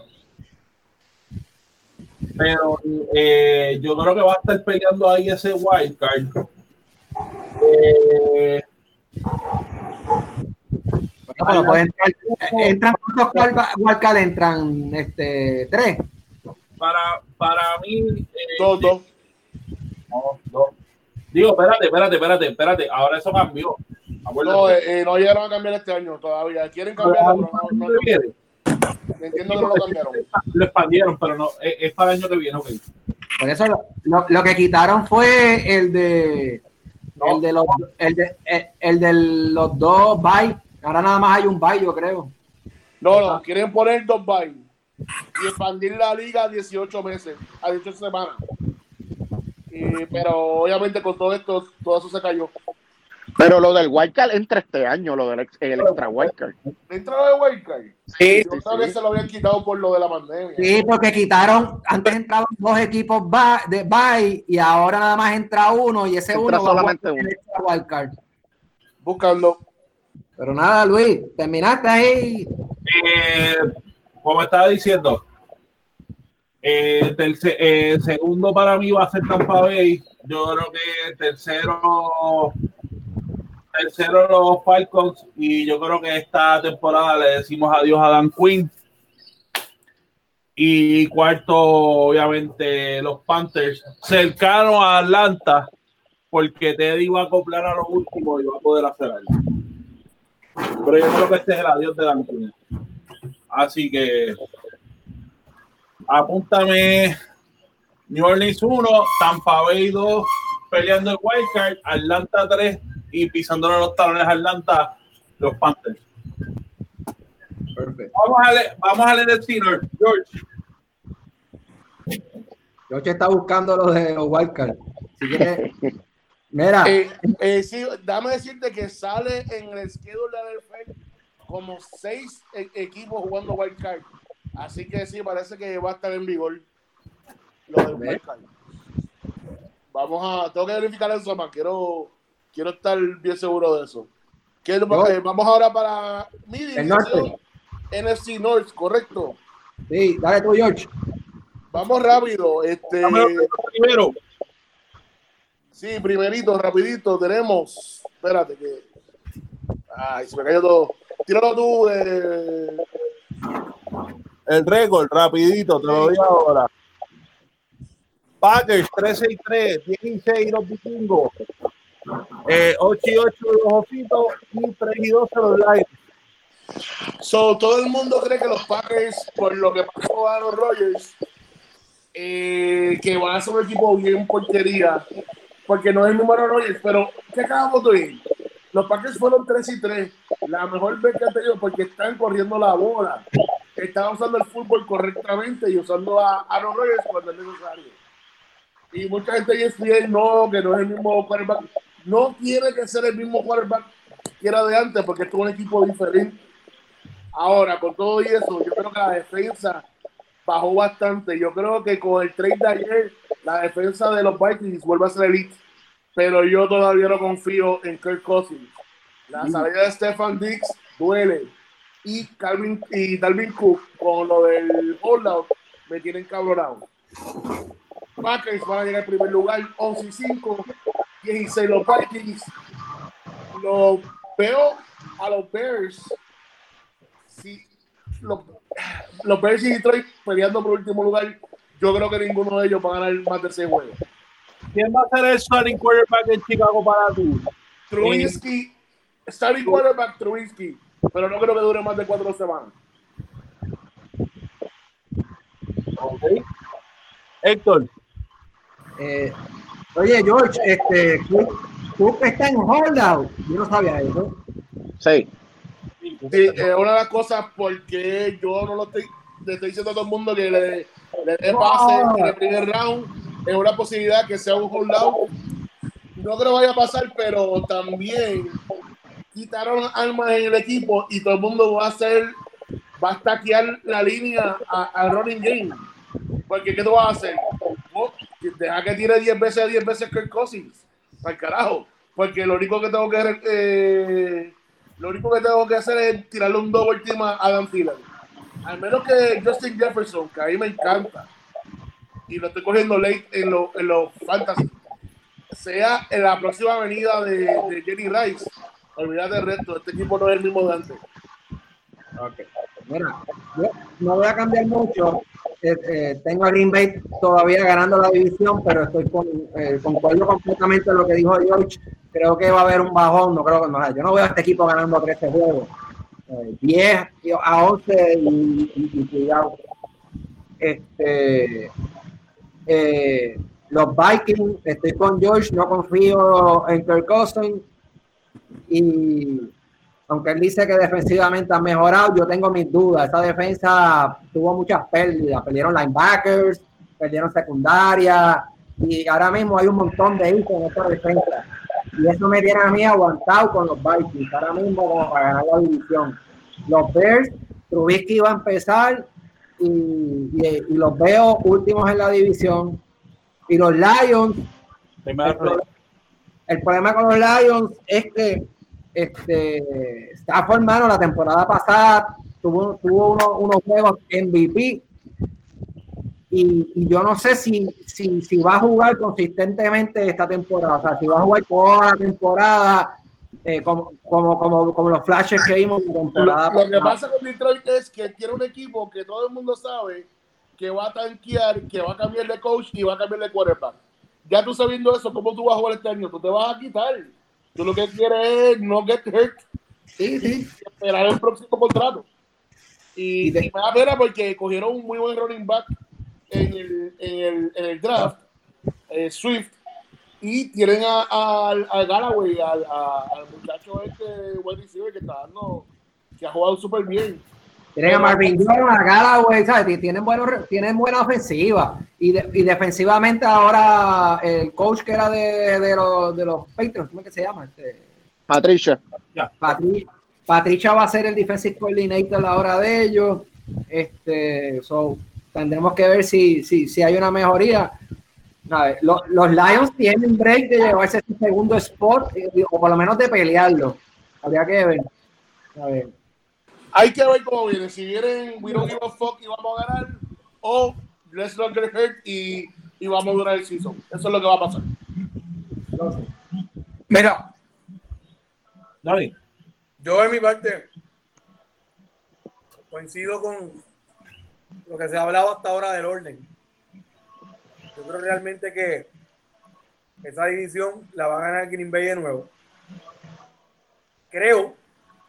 Pero yo creo que va a estar peleando ahí ese wildcard. Bueno, pues entran ¿cuántos wildcard entran? 3. Para mí Dos. No. Digo, espérate, ahora eso cambió. No llegaron a cambiar este año todavía. Quieren cambiarlo, pero no entiendo que no lo cambiaron. Lo expandieron, pero no, es para el año que viene, okay. Por eso lo que quitaron fue el de los 2 bye. Ahora nada más hay un bye, yo creo. No, quieren poner 2 bye y expandir la liga a 18 meses, a 18 semanas. Pero obviamente con todo esto, todo eso se cayó. Pero lo del wildcard entra este año, lo del extra wildcard. ¿Entra lo de wildcard? Sí, Yo creo que se lo habían quitado por lo de la pandemia. Sí, porque quitaron, antes entraban 2 equipos de bye y ahora nada más entra uno y ese entra uno solamente va a el wildcard. Buscando. Pero nada, Luis, terminaste ahí. Como estaba diciendo, segundo para mí va a ser Tampa Bay. Yo creo que tercero los Falcons, y yo creo que esta temporada le decimos adiós a Dan Quinn. Y cuarto, obviamente, los Panthers, cercano a Atlanta, porque Teddy va a acoplar a lo último y va a poder hacer algo. Pero yo creo que este es el adiós de Dan Quinn. Así que apúntame: New Orleans 1, Tampa Bay 2, peleando el wildcard, Atlanta 3 y pisándole los talones a Atlanta, los Panthers. Perfecto. Vamos a leer el North, George. George está buscando lo de los wildcards. Si quieres, mira. Sí, dame decirte que sale en el schedule de la NFL como 6 equipos jugando wildcard. Así que sí, parece que va a estar en vigor lo del wildcard. Tengo que verificar eso más. Quiero estar bien seguro de eso. Vamos ahora para mi división, NFC North, ¿correcto? Sí, dale tú, George. Vamos rápido. Primero. Sí, primerito, rapidito, tenemos. Espérate que. Ay, se me cayó todo. Tíralo tú. El récord, rapidito, te lo doy ahora. Packers 3-6-3, 16 los vikingos, 8-8 los ositos y 3-12 los Lions. Todo el mundo cree que los Packers, por lo que pasó a los Rodgers, que van a ser un equipo bien porquería, porque no es el número de Rodgers, pero ¿qué acabamos de oír? Los Packers fueron 3-3, la mejor vez que han tenido porque están corriendo la bola, están usando el fútbol correctamente y usando a Aaron Rodgers cuando es necesario. Y mucha gente dice que no es el mismo quarterback. No tiene que ser el mismo quarterback que era de antes porque es un equipo diferente. Ahora, con todo y eso, yo creo que la defensa bajó bastante. Yo creo que con el trade de ayer, la defensa de los Vikings vuelve a ser elite. Pero yo todavía no confío en Kirk Cousins. La salida de Stefan Diggs duele. Y Dalvin Cook, con lo del holdout, me tienen cabronado. Packers van a llegar en primer lugar, 11-5, 16 los Vikings. Lo veo a los Bears, si los Bears y Detroit peleando por último lugar, yo creo que ninguno de ellos va a ganar más de 6 juegos. ¿Quién va a ser el starting quarterback en Chicago para ti? Trubisky, starting quarterback Trubisky, pero no creo que dure más de 4 semanas. Okay. Héctor. Oye, George, Cook está en holdout. Yo no sabía eso. Sí. Sí, una de las cosas porque yo no le estoy diciendo a todo el mundo que le dé pase en el primer round, es una posibilidad que sea un holdout. No creo que vaya a pasar, pero también quitaron armas en el equipo y todo el mundo va a stackear la línea al running game. Porque ¿qué tú vas a hacer? Deja que tire 10 veces Kirk Cousins. Para el carajo. Porque lo único que tengo que hacer es tirarle un double team a Adam Thielen. Al menos que Justin Jefferson, que a mí me encanta, y lo estoy cogiendo late en los fantasy, sea en la próxima avenida de Jerry Rice. Olvídate del resto. Este equipo no es el mismo de antes. Okay. Mira, yo no voy a cambiar mucho. Tengo a Green Bay todavía ganando la división, pero estoy concuerdo completamente en lo que dijo George. Creo que va a haber un bajón. Yo no veo a este equipo ganando 13 juegos. 10 a 11 y cuidado. Los Vikings, estoy con George, no confío en Kirk Cousins, y aunque él dice que defensivamente ha mejorado, yo tengo mis dudas. Esa defensa tuvo muchas pérdidas, perdieron linebackers, perdieron secundaria, y ahora mismo hay un montón de hijos en esta defensa, y eso me tiene a mí aguantado con los Vikings ahora mismo como para ganar la división. Los Bears, Trubisky va a empezar y los veo últimos en la división, y los Lions, el problema con los Lions es que Stafford, hermano, la temporada pasada tuvo unos juegos MVP, y yo no sé si va a jugar consistentemente esta temporada, o sea, si va a jugar toda la temporada como los flashes que vimos en temporada. Lo que pasa con Detroit es que tiene un equipo que todo el mundo sabe que va a tanquear, que va a cambiar de coach y va a cambiar de quarterback. Ya tú sabiendo eso, ¿cómo tú vas a jugar este año? Tú te vas a quitar. Tú lo que quieres es no get hurt. Sí. Esperar el próximo contrato. Y me da pena porque cogieron un muy buen running back en el draft, Swift, y tienen al Galloway, al muchacho wide receiver que ha jugado súper bien. Tienen a Marvin Jones, a Galloway, ¿sabes? Tienen buena ofensiva. Y defensivamente ahora el coach que era de los Patriots, ¿cómo es que se llama? Patricia. Patricia va a ser el defensive coordinator a la hora de ellos. Tendremos que ver si hay una mejoría. Los Lions tienen break de llevarse su segundo spot, o por lo menos de pelearlo. Habría que ver. A ver. Hay que ver cómo vienen. Si vienen, we don't give a fuck y vamos a ganar, o let's not get hurt y vamos a durar el season. Eso es lo que va a pasar. Mira, Dani. yo en mi parte coincido con lo que se ha hablado hasta ahora del orden. Yo creo realmente que esa división la va a ganar Green Bay de nuevo. Creo,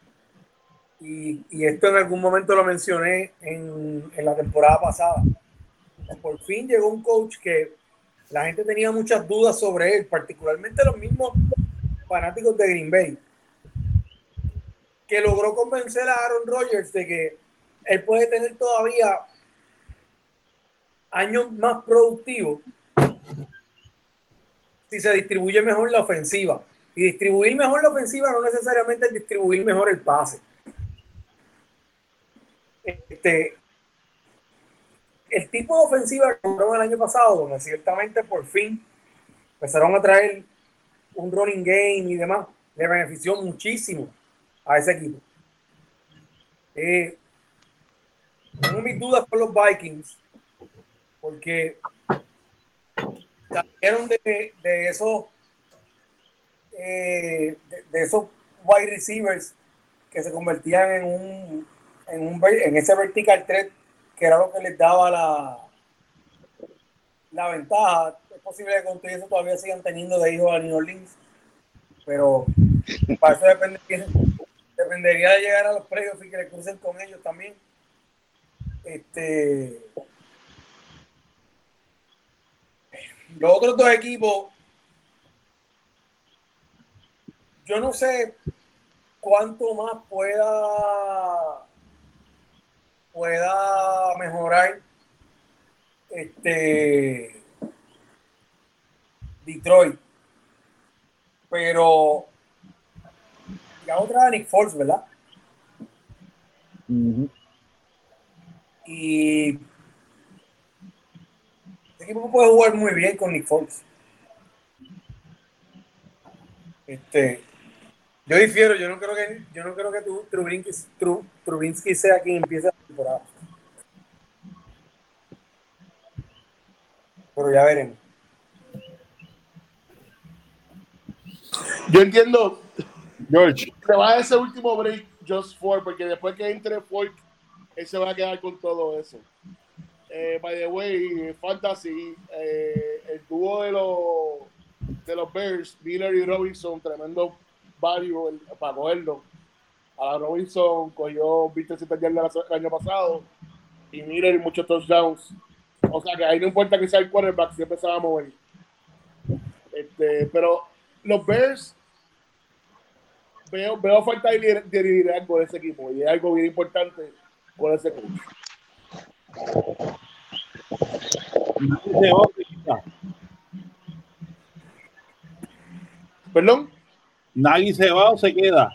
y esto en algún momento lo mencioné en la temporada pasada, por fin llegó un coach que la gente tenía muchas dudas sobre él, particularmente los mismos fanáticos de Green Bay, que logró convencer a Aaron Rodgers de que él puede tener todavía años más productivos si se distribuye mejor la ofensiva. Y distribuir mejor la ofensiva no necesariamente es distribuir mejor el pase. El tipo de ofensiva que tuvieron el año pasado, donde ciertamente por fin empezaron a traer un running game y demás, le benefició muchísimo a ese equipo. Tengo mis dudas con los Vikings, porque salieron de esos wide receivers que se convertían en ese vertical threat que era lo que les daba la ventaja. Es posible que con todo eso todavía sigan teniendo de hijos a New Orleans, pero para eso dependería de llegar a los playoffs y que le crucen con ellos también. Los otros dos equipos, yo no sé cuánto más pueda mejorar Detroit, pero ya otra de Nick Foles, ¿verdad? Uh-huh. Y este equipo puede jugar muy bien con Nick Foles. Yo difiero, yo no creo que Trubinsky sea quien empiece la temporada. Pero ya veremos. Yo entiendo, George. se va a ese último break just for, porque después que entre Fork, él se va a quedar con todo eso. By the way, Fantasy, el dúo de los Bears, Miller y Robinson, tremendo value para cogerlo. A la Robinson cogió 27 yardas el año pasado y Miller muchos touchdowns. O sea que ahí no importa que sea el quarterback, siempre se va a mover. Pero los Bears, veo falta de liderazgo de ese equipo y es algo bien importante con ese coach. ¿Perdón? ¿Nagy se va o se queda?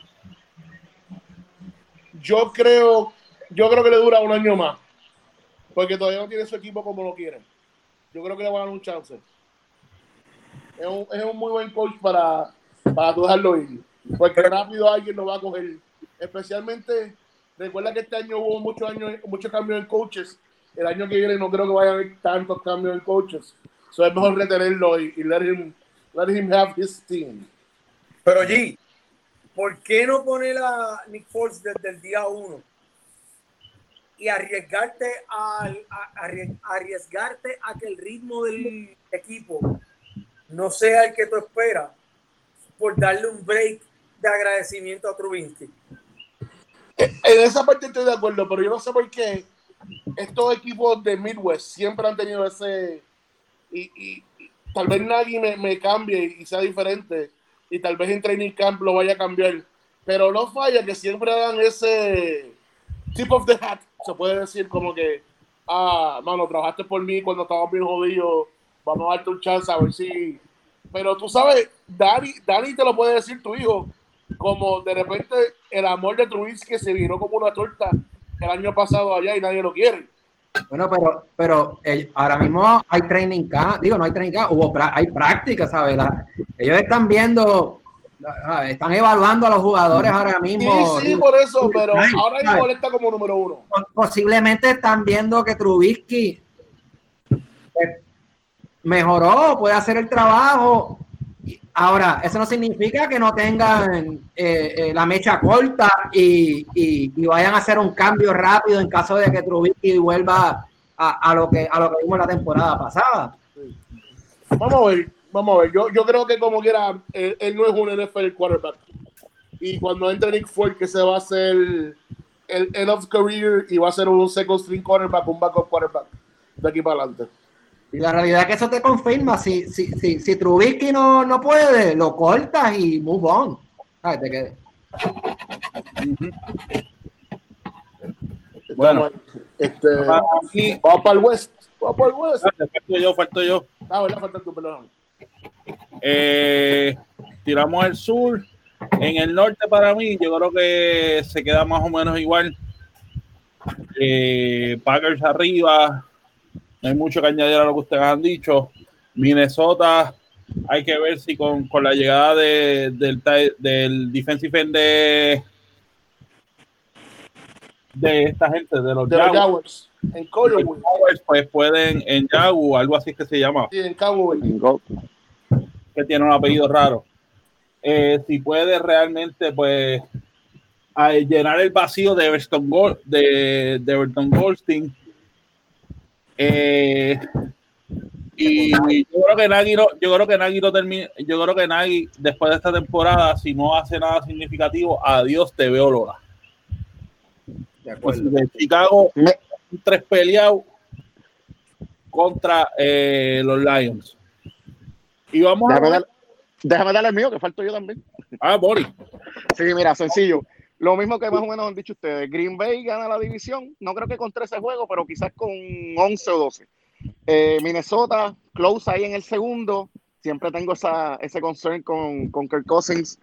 Yo creo que le dura un año más, porque todavía no tiene su equipo como lo quieren. Yo creo que le van a dar un chance. Es un muy buen coach para tú dejarlo ir, porque rápido alguien lo va a coger. Especialmente, recuerda que este año hubo muchos cambios en coaches. El año que viene no creo que vayan a haber tantos cambios en coaches. So es mejor retenerlo y let him have his team. Pero G, ¿por qué no poner a Nick Foles desde el día 1 y arriesgarte a que el ritmo del equipo no sea el que tú esperas por darle un break de agradecimiento a Trubinsky? En esa parte estoy de acuerdo, pero yo no sé por qué estos equipos de Midwest siempre han tenido ese y tal vez nadie me cambie y sea diferente y tal vez en training camp lo vaya a cambiar, pero no falla que siempre hagan ese tip of the hat, se puede decir como que mano, trabajaste por mí cuando estábamos bien jodidos, vamos a darte un chance a ver si, pero tú sabes, Dani te lo puede decir tu hijo, como de repente el amor de Trubinsky se viró como una torta el año pasado allá y nadie lo quiere. Bueno, pero ahora mismo hay training camp, no hay training camp, hay práctica, ¿sabes? Ellos están viendo, están evaluando a los jugadores ahora mismo. Sí, por eso, pero ahora mismo él está como número 1. Posiblemente están viendo que Trubinsky mejoró, puede hacer el trabajo. Ahora, eso no significa que no tengan la mecha corta y vayan a hacer un cambio rápido en caso de que Trubisky vuelva a lo que vimos la temporada pasada. Vamos a ver. Yo creo que como quiera, él no es un NFL quarterback. Y cuando entre Nick Foles, que se va a hacer el end of career y va a ser un second string quarterback, un backup quarterback de aquí para adelante. Y la realidad es que eso te confirma, si Trubisky no puede, lo cortas y move on. Te quedes. Bueno, vamos para el West. Falto yo. ¿Verdad? Falta tu perdón. Tiramos el sur. En el norte, para mí, yo creo que se queda más o menos igual. Packers arriba. No hay mucho que añadir a lo que ustedes han dicho. Minnesota, hay que ver si con la llegada del defensive end de esta gente, de los Jaguars. En Colorado. Pues pueden, en Jaguar, algo así que se llama. Sí, en Cowboy. Que tiene un apellido raro. Si puede realmente, pues, a llenar el vacío de Everton Goldstein. Y yo creo que Nagy después de esta temporada, si no hace nada significativo, adiós te veo Lola. De acuerdo. Pues de Chicago, 3 peleados contra los Lions. Y vamos déjame darle el mío, que falto yo también. Boris. Sí, mira, sencillo. Lo mismo que más o menos han dicho ustedes. Green Bay gana la división, no creo que con 13 juegos, pero quizás con 11 o 12. Minnesota, close ahí en el segundo. Siempre tengo ese concern con Kirk Cousins.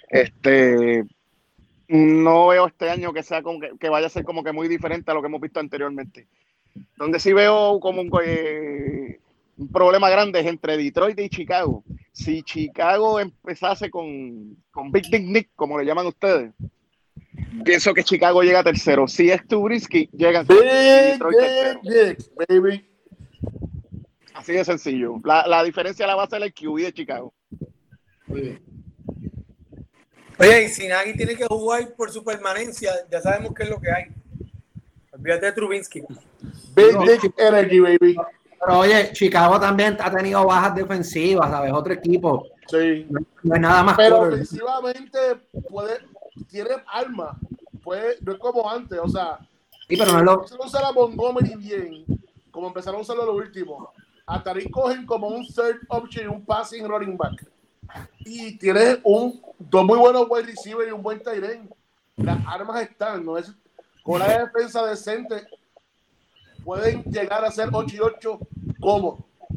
No veo este año que sea que vaya a ser como que muy diferente a lo que hemos visto anteriormente. Donde sí veo como un problema grande es entre Detroit y Chicago. Si Chicago empezase con Big Dick Nick, como le llaman ustedes, pienso que Chicago llega tercero. Si es Trubisky, llegan Detroit tercero. Baby. Así de sencillo. La diferencia la va a hacer el QB de Chicago. Muy bien. Oye, y si Nagy tiene que jugar por su permanencia, ya sabemos qué es lo que hay. Olvídate de Trubisky. Big Dick Energy, baby. Pero oye, Chicago también ha tenido bajas defensivas, ¿sabes? Otro equipo. Sí. No es nada más. Pero ofensivamente tiene armas. No es como antes, o sea. Sí, pero no es lo. Empezaron a usar a Montgomery bien, como empezaron a usarlo lo último. A Tariq cogen como un third option y un passing running back. Y tienes dos muy buenos wide receivers y un buen tight end. Las armas están, ¿no? Con la defensa decente pueden llegar a ser 8-8 cómodos.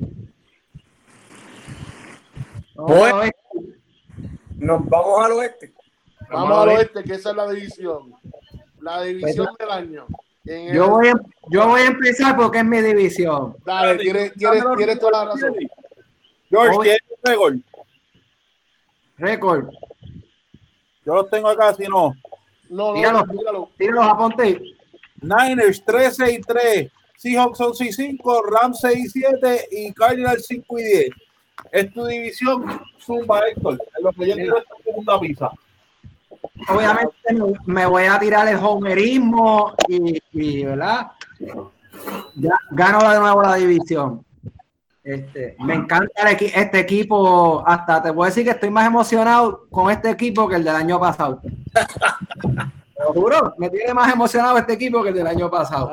Nos vamos al oeste. Vamos al oeste, que esa es la división. La división del año. Yo voy a empezar porque es mi división. Dale, tienes toda la razón. George, ¿tienes récord? Récord. Yo los tengo acá, si no. No, Tíralo, aponte. Niners 13-3, Seahawks 11-5, Rams 6-7 y Cardinals 5-10. Es tu división, zumba, Héctor. En lo que yo quiero esta segunda pizza. Obviamente me voy a tirar el homerismo y ¿verdad? Ya gano de nuevo la división. Me encanta este equipo. Hasta te voy a decir que estoy más emocionado con este equipo que el del año pasado. Te lo juro, me tiene más emocionado este equipo que el del año pasado.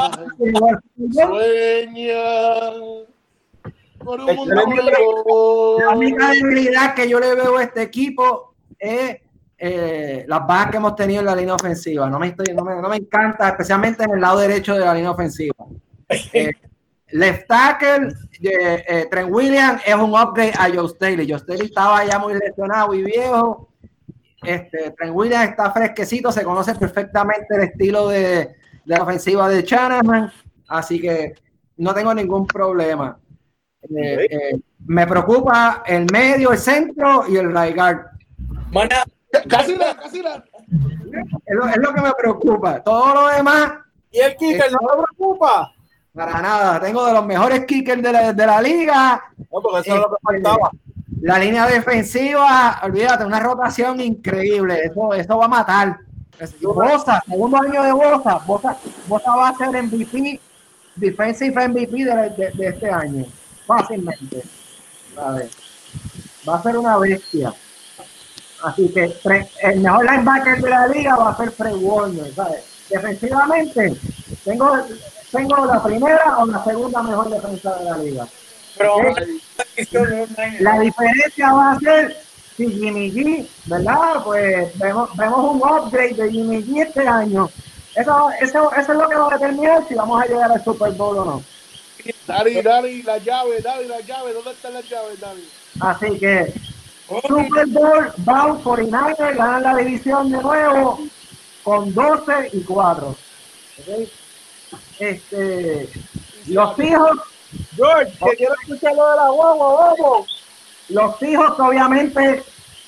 Sueña por un mundo nuevo. La única debilidad que yo le veo a este equipo es las bajas que hemos tenido en la línea ofensiva. No me encanta, especialmente en el lado derecho de la línea ofensiva. Left tackle, Trent Williams es un upgrade a Joe Staley. Joe Staley estaba ya muy lesionado y viejo. Trent Williams está fresquecito, se conoce perfectamente el estilo de la ofensiva de Shanahan, así que no tengo ningún problema. Me preocupa el medio, el centro y el right guard. Casi la. Es lo que me preocupa. Todo lo demás. ¿Y el kicker no me preocupa? Para nada. Tengo de los mejores kickers de la liga. No, porque eso es lo que faltaba. La línea defensiva, olvídate, una rotación increíble. Eso va a matar. Bosa, segundo año de Bosa. Bosa va a ser MVP, Defensive MVP de este año. Fácilmente. Va a ser una bestia. Así que el mejor linebacker de la liga va a ser Fred Warner, ¿sabes? Defensivamente, tengo la primera o la segunda mejor defensa de la liga. Pero la diferencia va a ser si Jimmy G, ¿verdad? Pues vemos un upgrade de Jimmy G este año. Eso es lo que va a determinar si vamos a llegar al Super Bowl o no. Dani, la llave, ¿dónde están las llaves, Dani? Así que Super Bowl, bound 49ers, ganan la división de nuevo con 12-4. ¿Okay? Los hijos, George, que quiero escuchar lo de la guagua, vamos. Los hijos que obviamente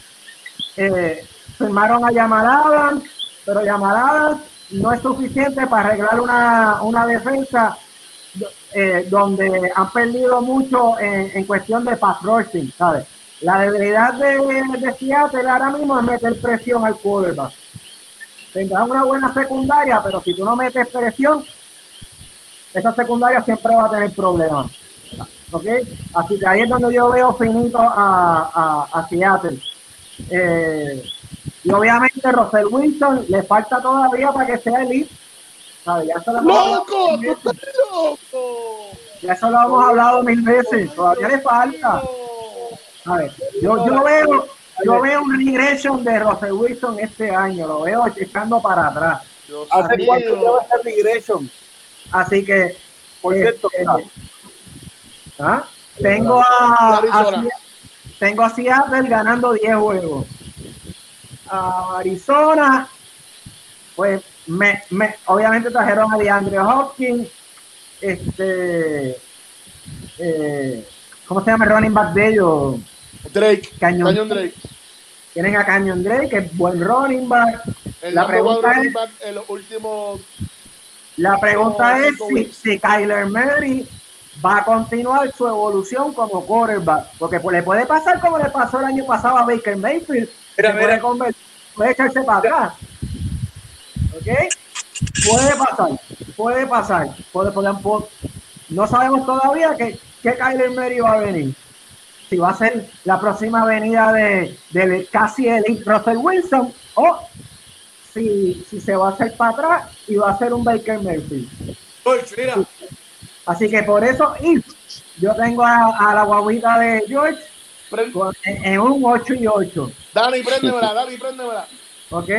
firmaron a Jamal Adams, pero Jamal Adams no es suficiente para arreglar una defensa donde han perdido mucho en cuestión de pass rushing, ¿sabes? La debilidad de Seattle ahora mismo es meter presión al quarterback. tendrás una buena secundaria, pero si tú no metes presión, esa secundaria siempre va a tener problemas. ¿Ok? Así que ahí es donde yo veo finito a Seattle. Y obviamente Russell Wilson le falta todavía para que sea elite. Ya eso lo ¡Loco! ¡Tú estás loco! Ya eso lo hemos hablado 1000 veces. Todavía le falta. A ver, yo veo una regression de Russell Wilson este año. Lo veo echando para atrás. ¿Hace cuánto lleva esta regression? Así que, por cierto, tengo a Seattle ganando 10 juegos. A Arizona, pues obviamente trajeron a DeAndre Hopkins, ¿cómo se llama el running back de ellos? Drake, Canyon Drake. Tienen a Canyon Drake, que es buen running back. La pregunta es si Kyler Murray va a continuar su evolución como quarterback, porque pues le puede pasar como le pasó el año pasado a Baker Mayfield, puede echarse para atrás. ¿Ok? Puede pasar. No sabemos todavía que Kyler Murray va a venir. Si va a ser la próxima venida de casi elite Russell Wilson, o si se va a hacer para atrás y va a ser un Baker Mayfield. Así que por eso yo tengo a la guaguita de George en un 8-8. Dani, préndemela. Ok.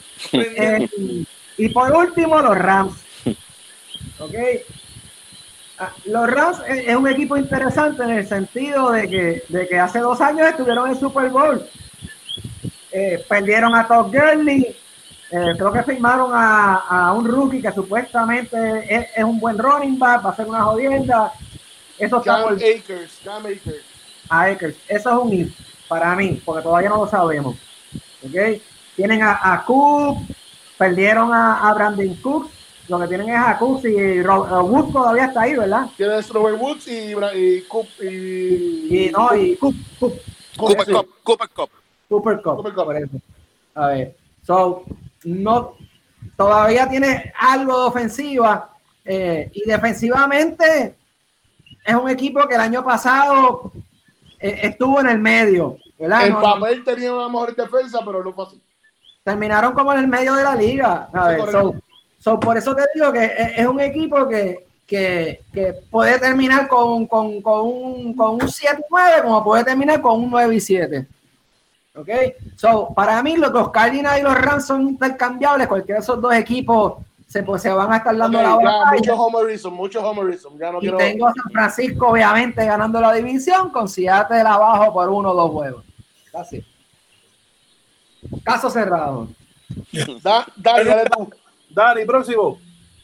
Y por último, los Rams. Ok. Los Rams es un equipo interesante en el sentido de que hace 2 años estuvieron en el Super Bowl. Perdieron a Todd Gurley. Creo que firmaron a un rookie que supuestamente es un buen running back, va a ser una jodienda. Eso Cam Akers. Eso es un if para mí, porque todavía no lo sabemos. ¿Okay? Tienen a Cook, perdieron a Brandon Cooks. Lo que tienen es a Cooks y Woods todavía está ahí, ¿verdad? Tienes Robert Woods y Cook Cooper Cup. Por eso. A ver, no, todavía tiene algo de ofensiva y defensivamente es un equipo que el año pasado estuvo en el medio, ¿verdad? El papel tenía una mejor defensa, pero no pasó. Terminaron como en el medio de la liga. A ver, por eso te digo que es un equipo que puede terminar con un 7-9 como puede terminar con un 9-7. Ok, para mí los Cardinals y los Rams son intercambiables. Cualquiera de esos dos equipos se van a estar dando la hora. Mucho homerism. Y tengo a San Francisco obviamente ganando la división con Seattle abajo por 1 o 2 juegos. Así. Caso cerrado. Dani, próximo.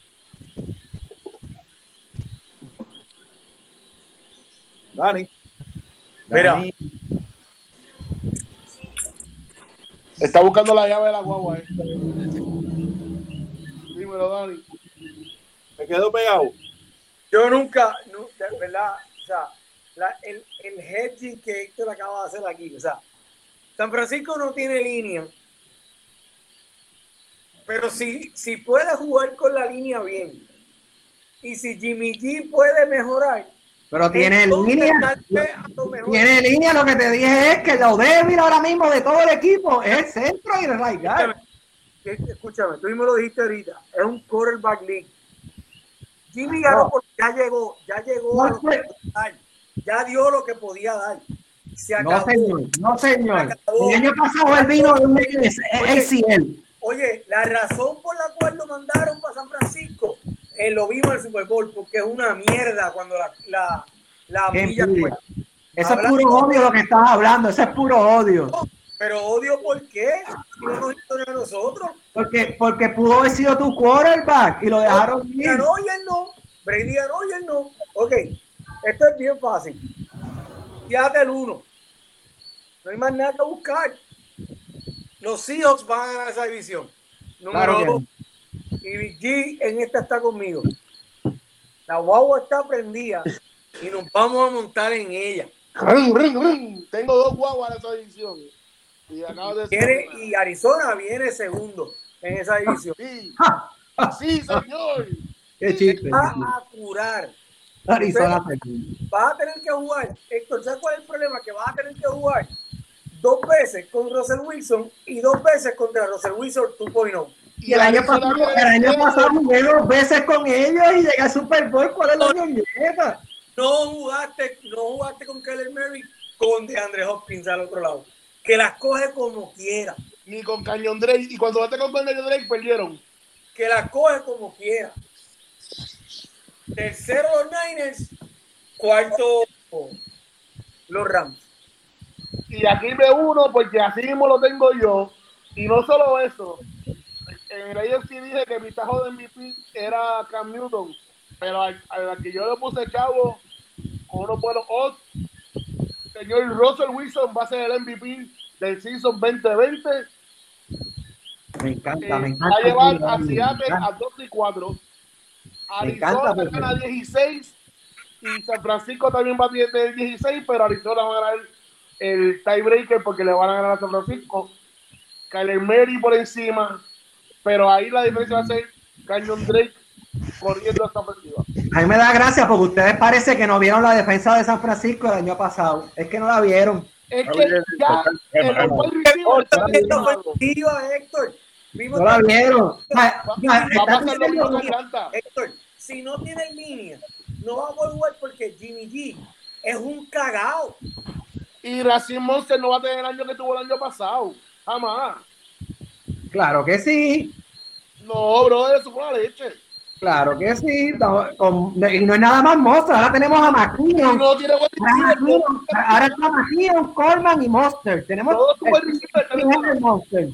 Dani. Mira. Está buscando la llave de la guagua. Dímelo, Dani. Me quedo pegado. Yo nunca, ¿verdad? O sea, el hedging que Héctor acaba de hacer aquí, o sea, San Francisco no tiene línea, pero si puede jugar con la línea bien, y si Jimmy G puede mejorar, pero tiene línea. Tiene línea, lo que te dije es que lo débil ahora mismo de todo el equipo es el centro y el right guard. Escúchame, tú mismo lo dijiste ahorita, es un quarterback league. Jimmy Garoppolo ya llegó a lo que podía dar, ya dio lo que podía dar. Se acabó. No señor. El año pasado él vino de un ACL. Oye, la razón por la cual lo mandaron para San Francisco, lo vimos en el Super Bowl, porque es una mierda cuando la milla fue. Eso es puro odio lo que estás hablando, eso es puro odio. Pero odio, ¿por qué? Si no nos hizo a nosotros. Porque pudo haber sido tu quarterback y lo dejaron ir. Brady ganó y él no. Ok, esto es bien fácil. Fíjate el 1. No hay más nada que buscar. Los Seahawks van a ganar esa división. Número 2. Y Big G en esta está conmigo. La guagua está prendida y nos vamos a montar en ella. Tengo 2 guaguas en esa división. Y Arizona viene segundo. en esa división. Sí, sí, señor. Qué chiste. Va a curar. Arizona. Vas a tener que jugar, Héctor, ¿sabes cuál es el problema? Que vas a tener que jugar 2 veces con Russell Wilson y 2 veces contra Russell Wilson 2.0. Y el año pasado jugué 2 veces con ellos y llegué al Super Bowl. ¿Cuál es la ñoñeta? No jugaste con Kyler Murray, con DeAndre Hopkins al otro lado. Que las coge como quiera. Ni con Canyon Drake. Y cuando bate con Canyon Drake, perdieron. Que las coge como quiera. Tercero los Niners, cuarto los Rams. Y aquí me uno porque así mismo lo tengo yo. Y no solo eso. En el AFC dije que mi tajo de MVP era Cam Newton. Pero al que yo le puse chavo, con unos buenos odds, señor Russell Wilson va a ser el MVP del season 2020. Me encanta, Va a llevar a Seattle a 2-4. Arizona gana 16 y San Francisco también va a tener 16, pero Arizona va a ganar el tiebreaker porque le van a ganar a San Francisco. Kyler Murray por encima, pero ahí la diferencia va a ser Canyon Drake corriendo esta ofensiva. A mí me da gracia porque ustedes parece que no vieron la defensa de San Francisco el año pasado. Es que no la vieron. Es que ya el ofensiva, Héctor. No la vieron. Va a pasar lo mismo que Atlanta. Héctor, si no tiene línea, no va a poder jugar porque Jimmy G es un cagao. Y Racing Monster no va a tener el año que tuvo el año pasado. Jamás. Claro que sí. No, bro, eso fue una leche. Claro que sí. Y no es nada más Monster. Ahora tenemos a McKinnon. No tiene ahora está McKinnon, Coleman y Monster. Tenemos el Monster.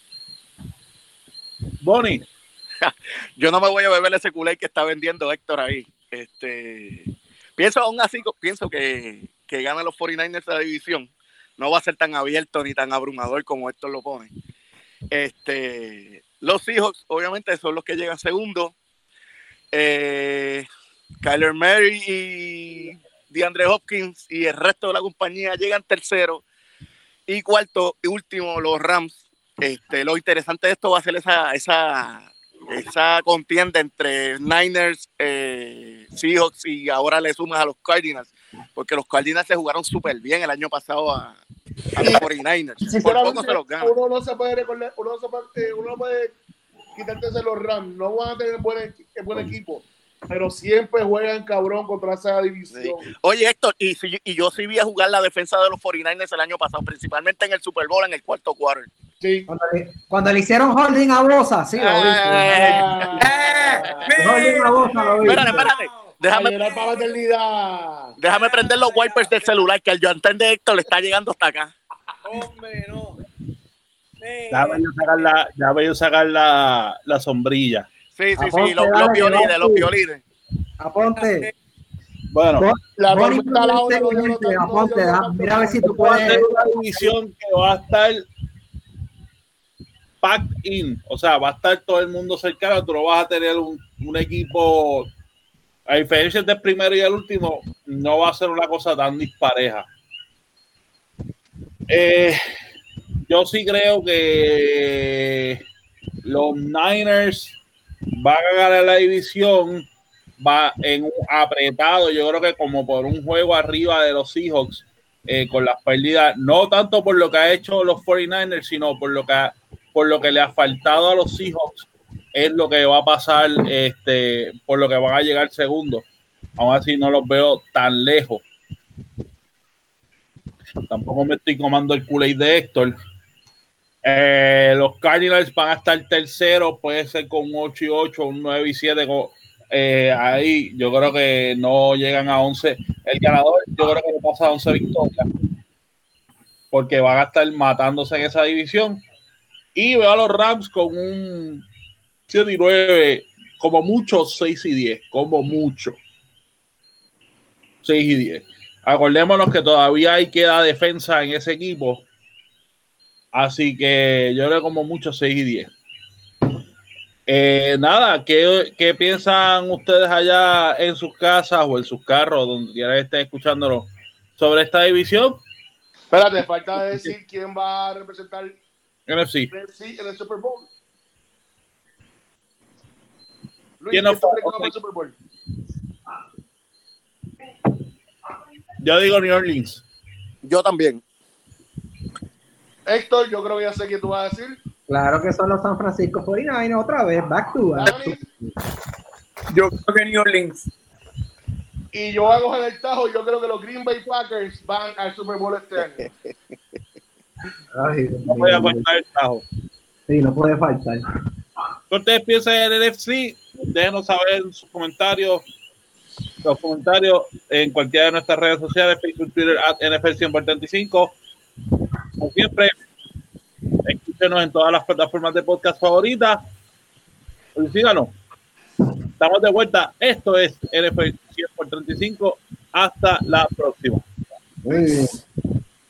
Bonnie. Yo no me voy a beber ese culé que está vendiendo Héctor ahí. Pienso aún así, que ganan los 49ers de la división. No va a ser tan abierto ni tan abrumador como Héctor lo pone. Los Seahawks, obviamente, son los que llegan segundo. Kyler Murray y DeAndre Hopkins y el resto de la compañía llegan tercero. Y cuarto y último, los Rams. Lo interesante de esto va a ser esa contienda entre Niners, Seahawks y ahora le sumas a los Cardinals, porque los Cardinals se jugaron súper bien el año pasado a los 49ers. Por poco se los ganan. Uno no se puede recordar, uno no puede quitarse los Rams, no van a tener buen equipo, pero siempre juegan cabrón contra esa división. Sí. Oye, Héctor, y yo sí vi a jugar la defensa de los 49ers el año pasado, principalmente en el Super Bowl en el cuarto quarter. Sí. Cuando le hicieron holding a Bosa, sí, lo vi. Holding a Bosa, lo vi. Espérate. Déjame prender los wipers del celular, que el Joantén de Héctor le está llegando hasta acá. Hombre, no. Ya voy a sacar la sombrilla. Sí, los violines. Aponte. Bueno, aponte, mira a ver si tú puedes. Una división que va a estar packed in, o sea, va a estar todo el mundo cercano. Tú no vas a tener un equipo, a diferencia del primero y el último, no va a ser una cosa tan dispareja. Yo sí creo que los Niners van a ganar la división, va en un apretado, yo creo que como por un juego arriba de los Seahawks, con las pérdidas, no tanto por lo que ha hecho los 49ers, sino por lo que le ha faltado a los Seahawks, es lo que va a pasar, por lo que van a llegar segundos. Aún así no los veo tan lejos. Tampoco me estoy comando el Kool-Aid de Héctor. Los Cardinals van a estar terceros, puede ser con un 8-8, un 9-7. Ahí yo creo que no llegan a 11. El ganador, yo creo que no pasa a 11 victorias, porque van a estar matándose en esa división. Y veo a los Rams con un 7-9, como mucho 6-10, como mucho 6-10. Acordémonos que todavía hay queda defensa en ese equipo. Así que yo creo como mucho 6-10. Nada, ¿qué piensan ustedes allá en sus casas o en sus carros, donde quiera estén escuchándolo, sobre esta división? Espérate, falta decir quién va a representar NFC en el Super Bowl. Luis, ¿quién nos ¿quién tú crees que va para el Super Bowl? Yo digo New Orleans. Yo también. Héctor, yo creo que ya sé qué tú vas a decir. Claro que son los San Francisco 49ers otra vez, back to back. Dani, Yo creo que New Orleans. y yo voy a coger el tajo. Yo creo que los Green Bay Packers van al Super Bowl este año. Ay, Dios No voy a mío. faltar el tajo. Sí, no puede faltar. ¿Qué ustedes piensan del NFC? Déjenos saber en sus comentarios, los comentarios en cualquiera de nuestras redes sociales, Facebook, Twitter, @NFL100por35. Como siempre, escúchenos en todas las plataformas de podcast favoritas. Y síganos. Estamos de vuelta. Esto es NFL 100 por 35. Hasta la próxima. Muy bien.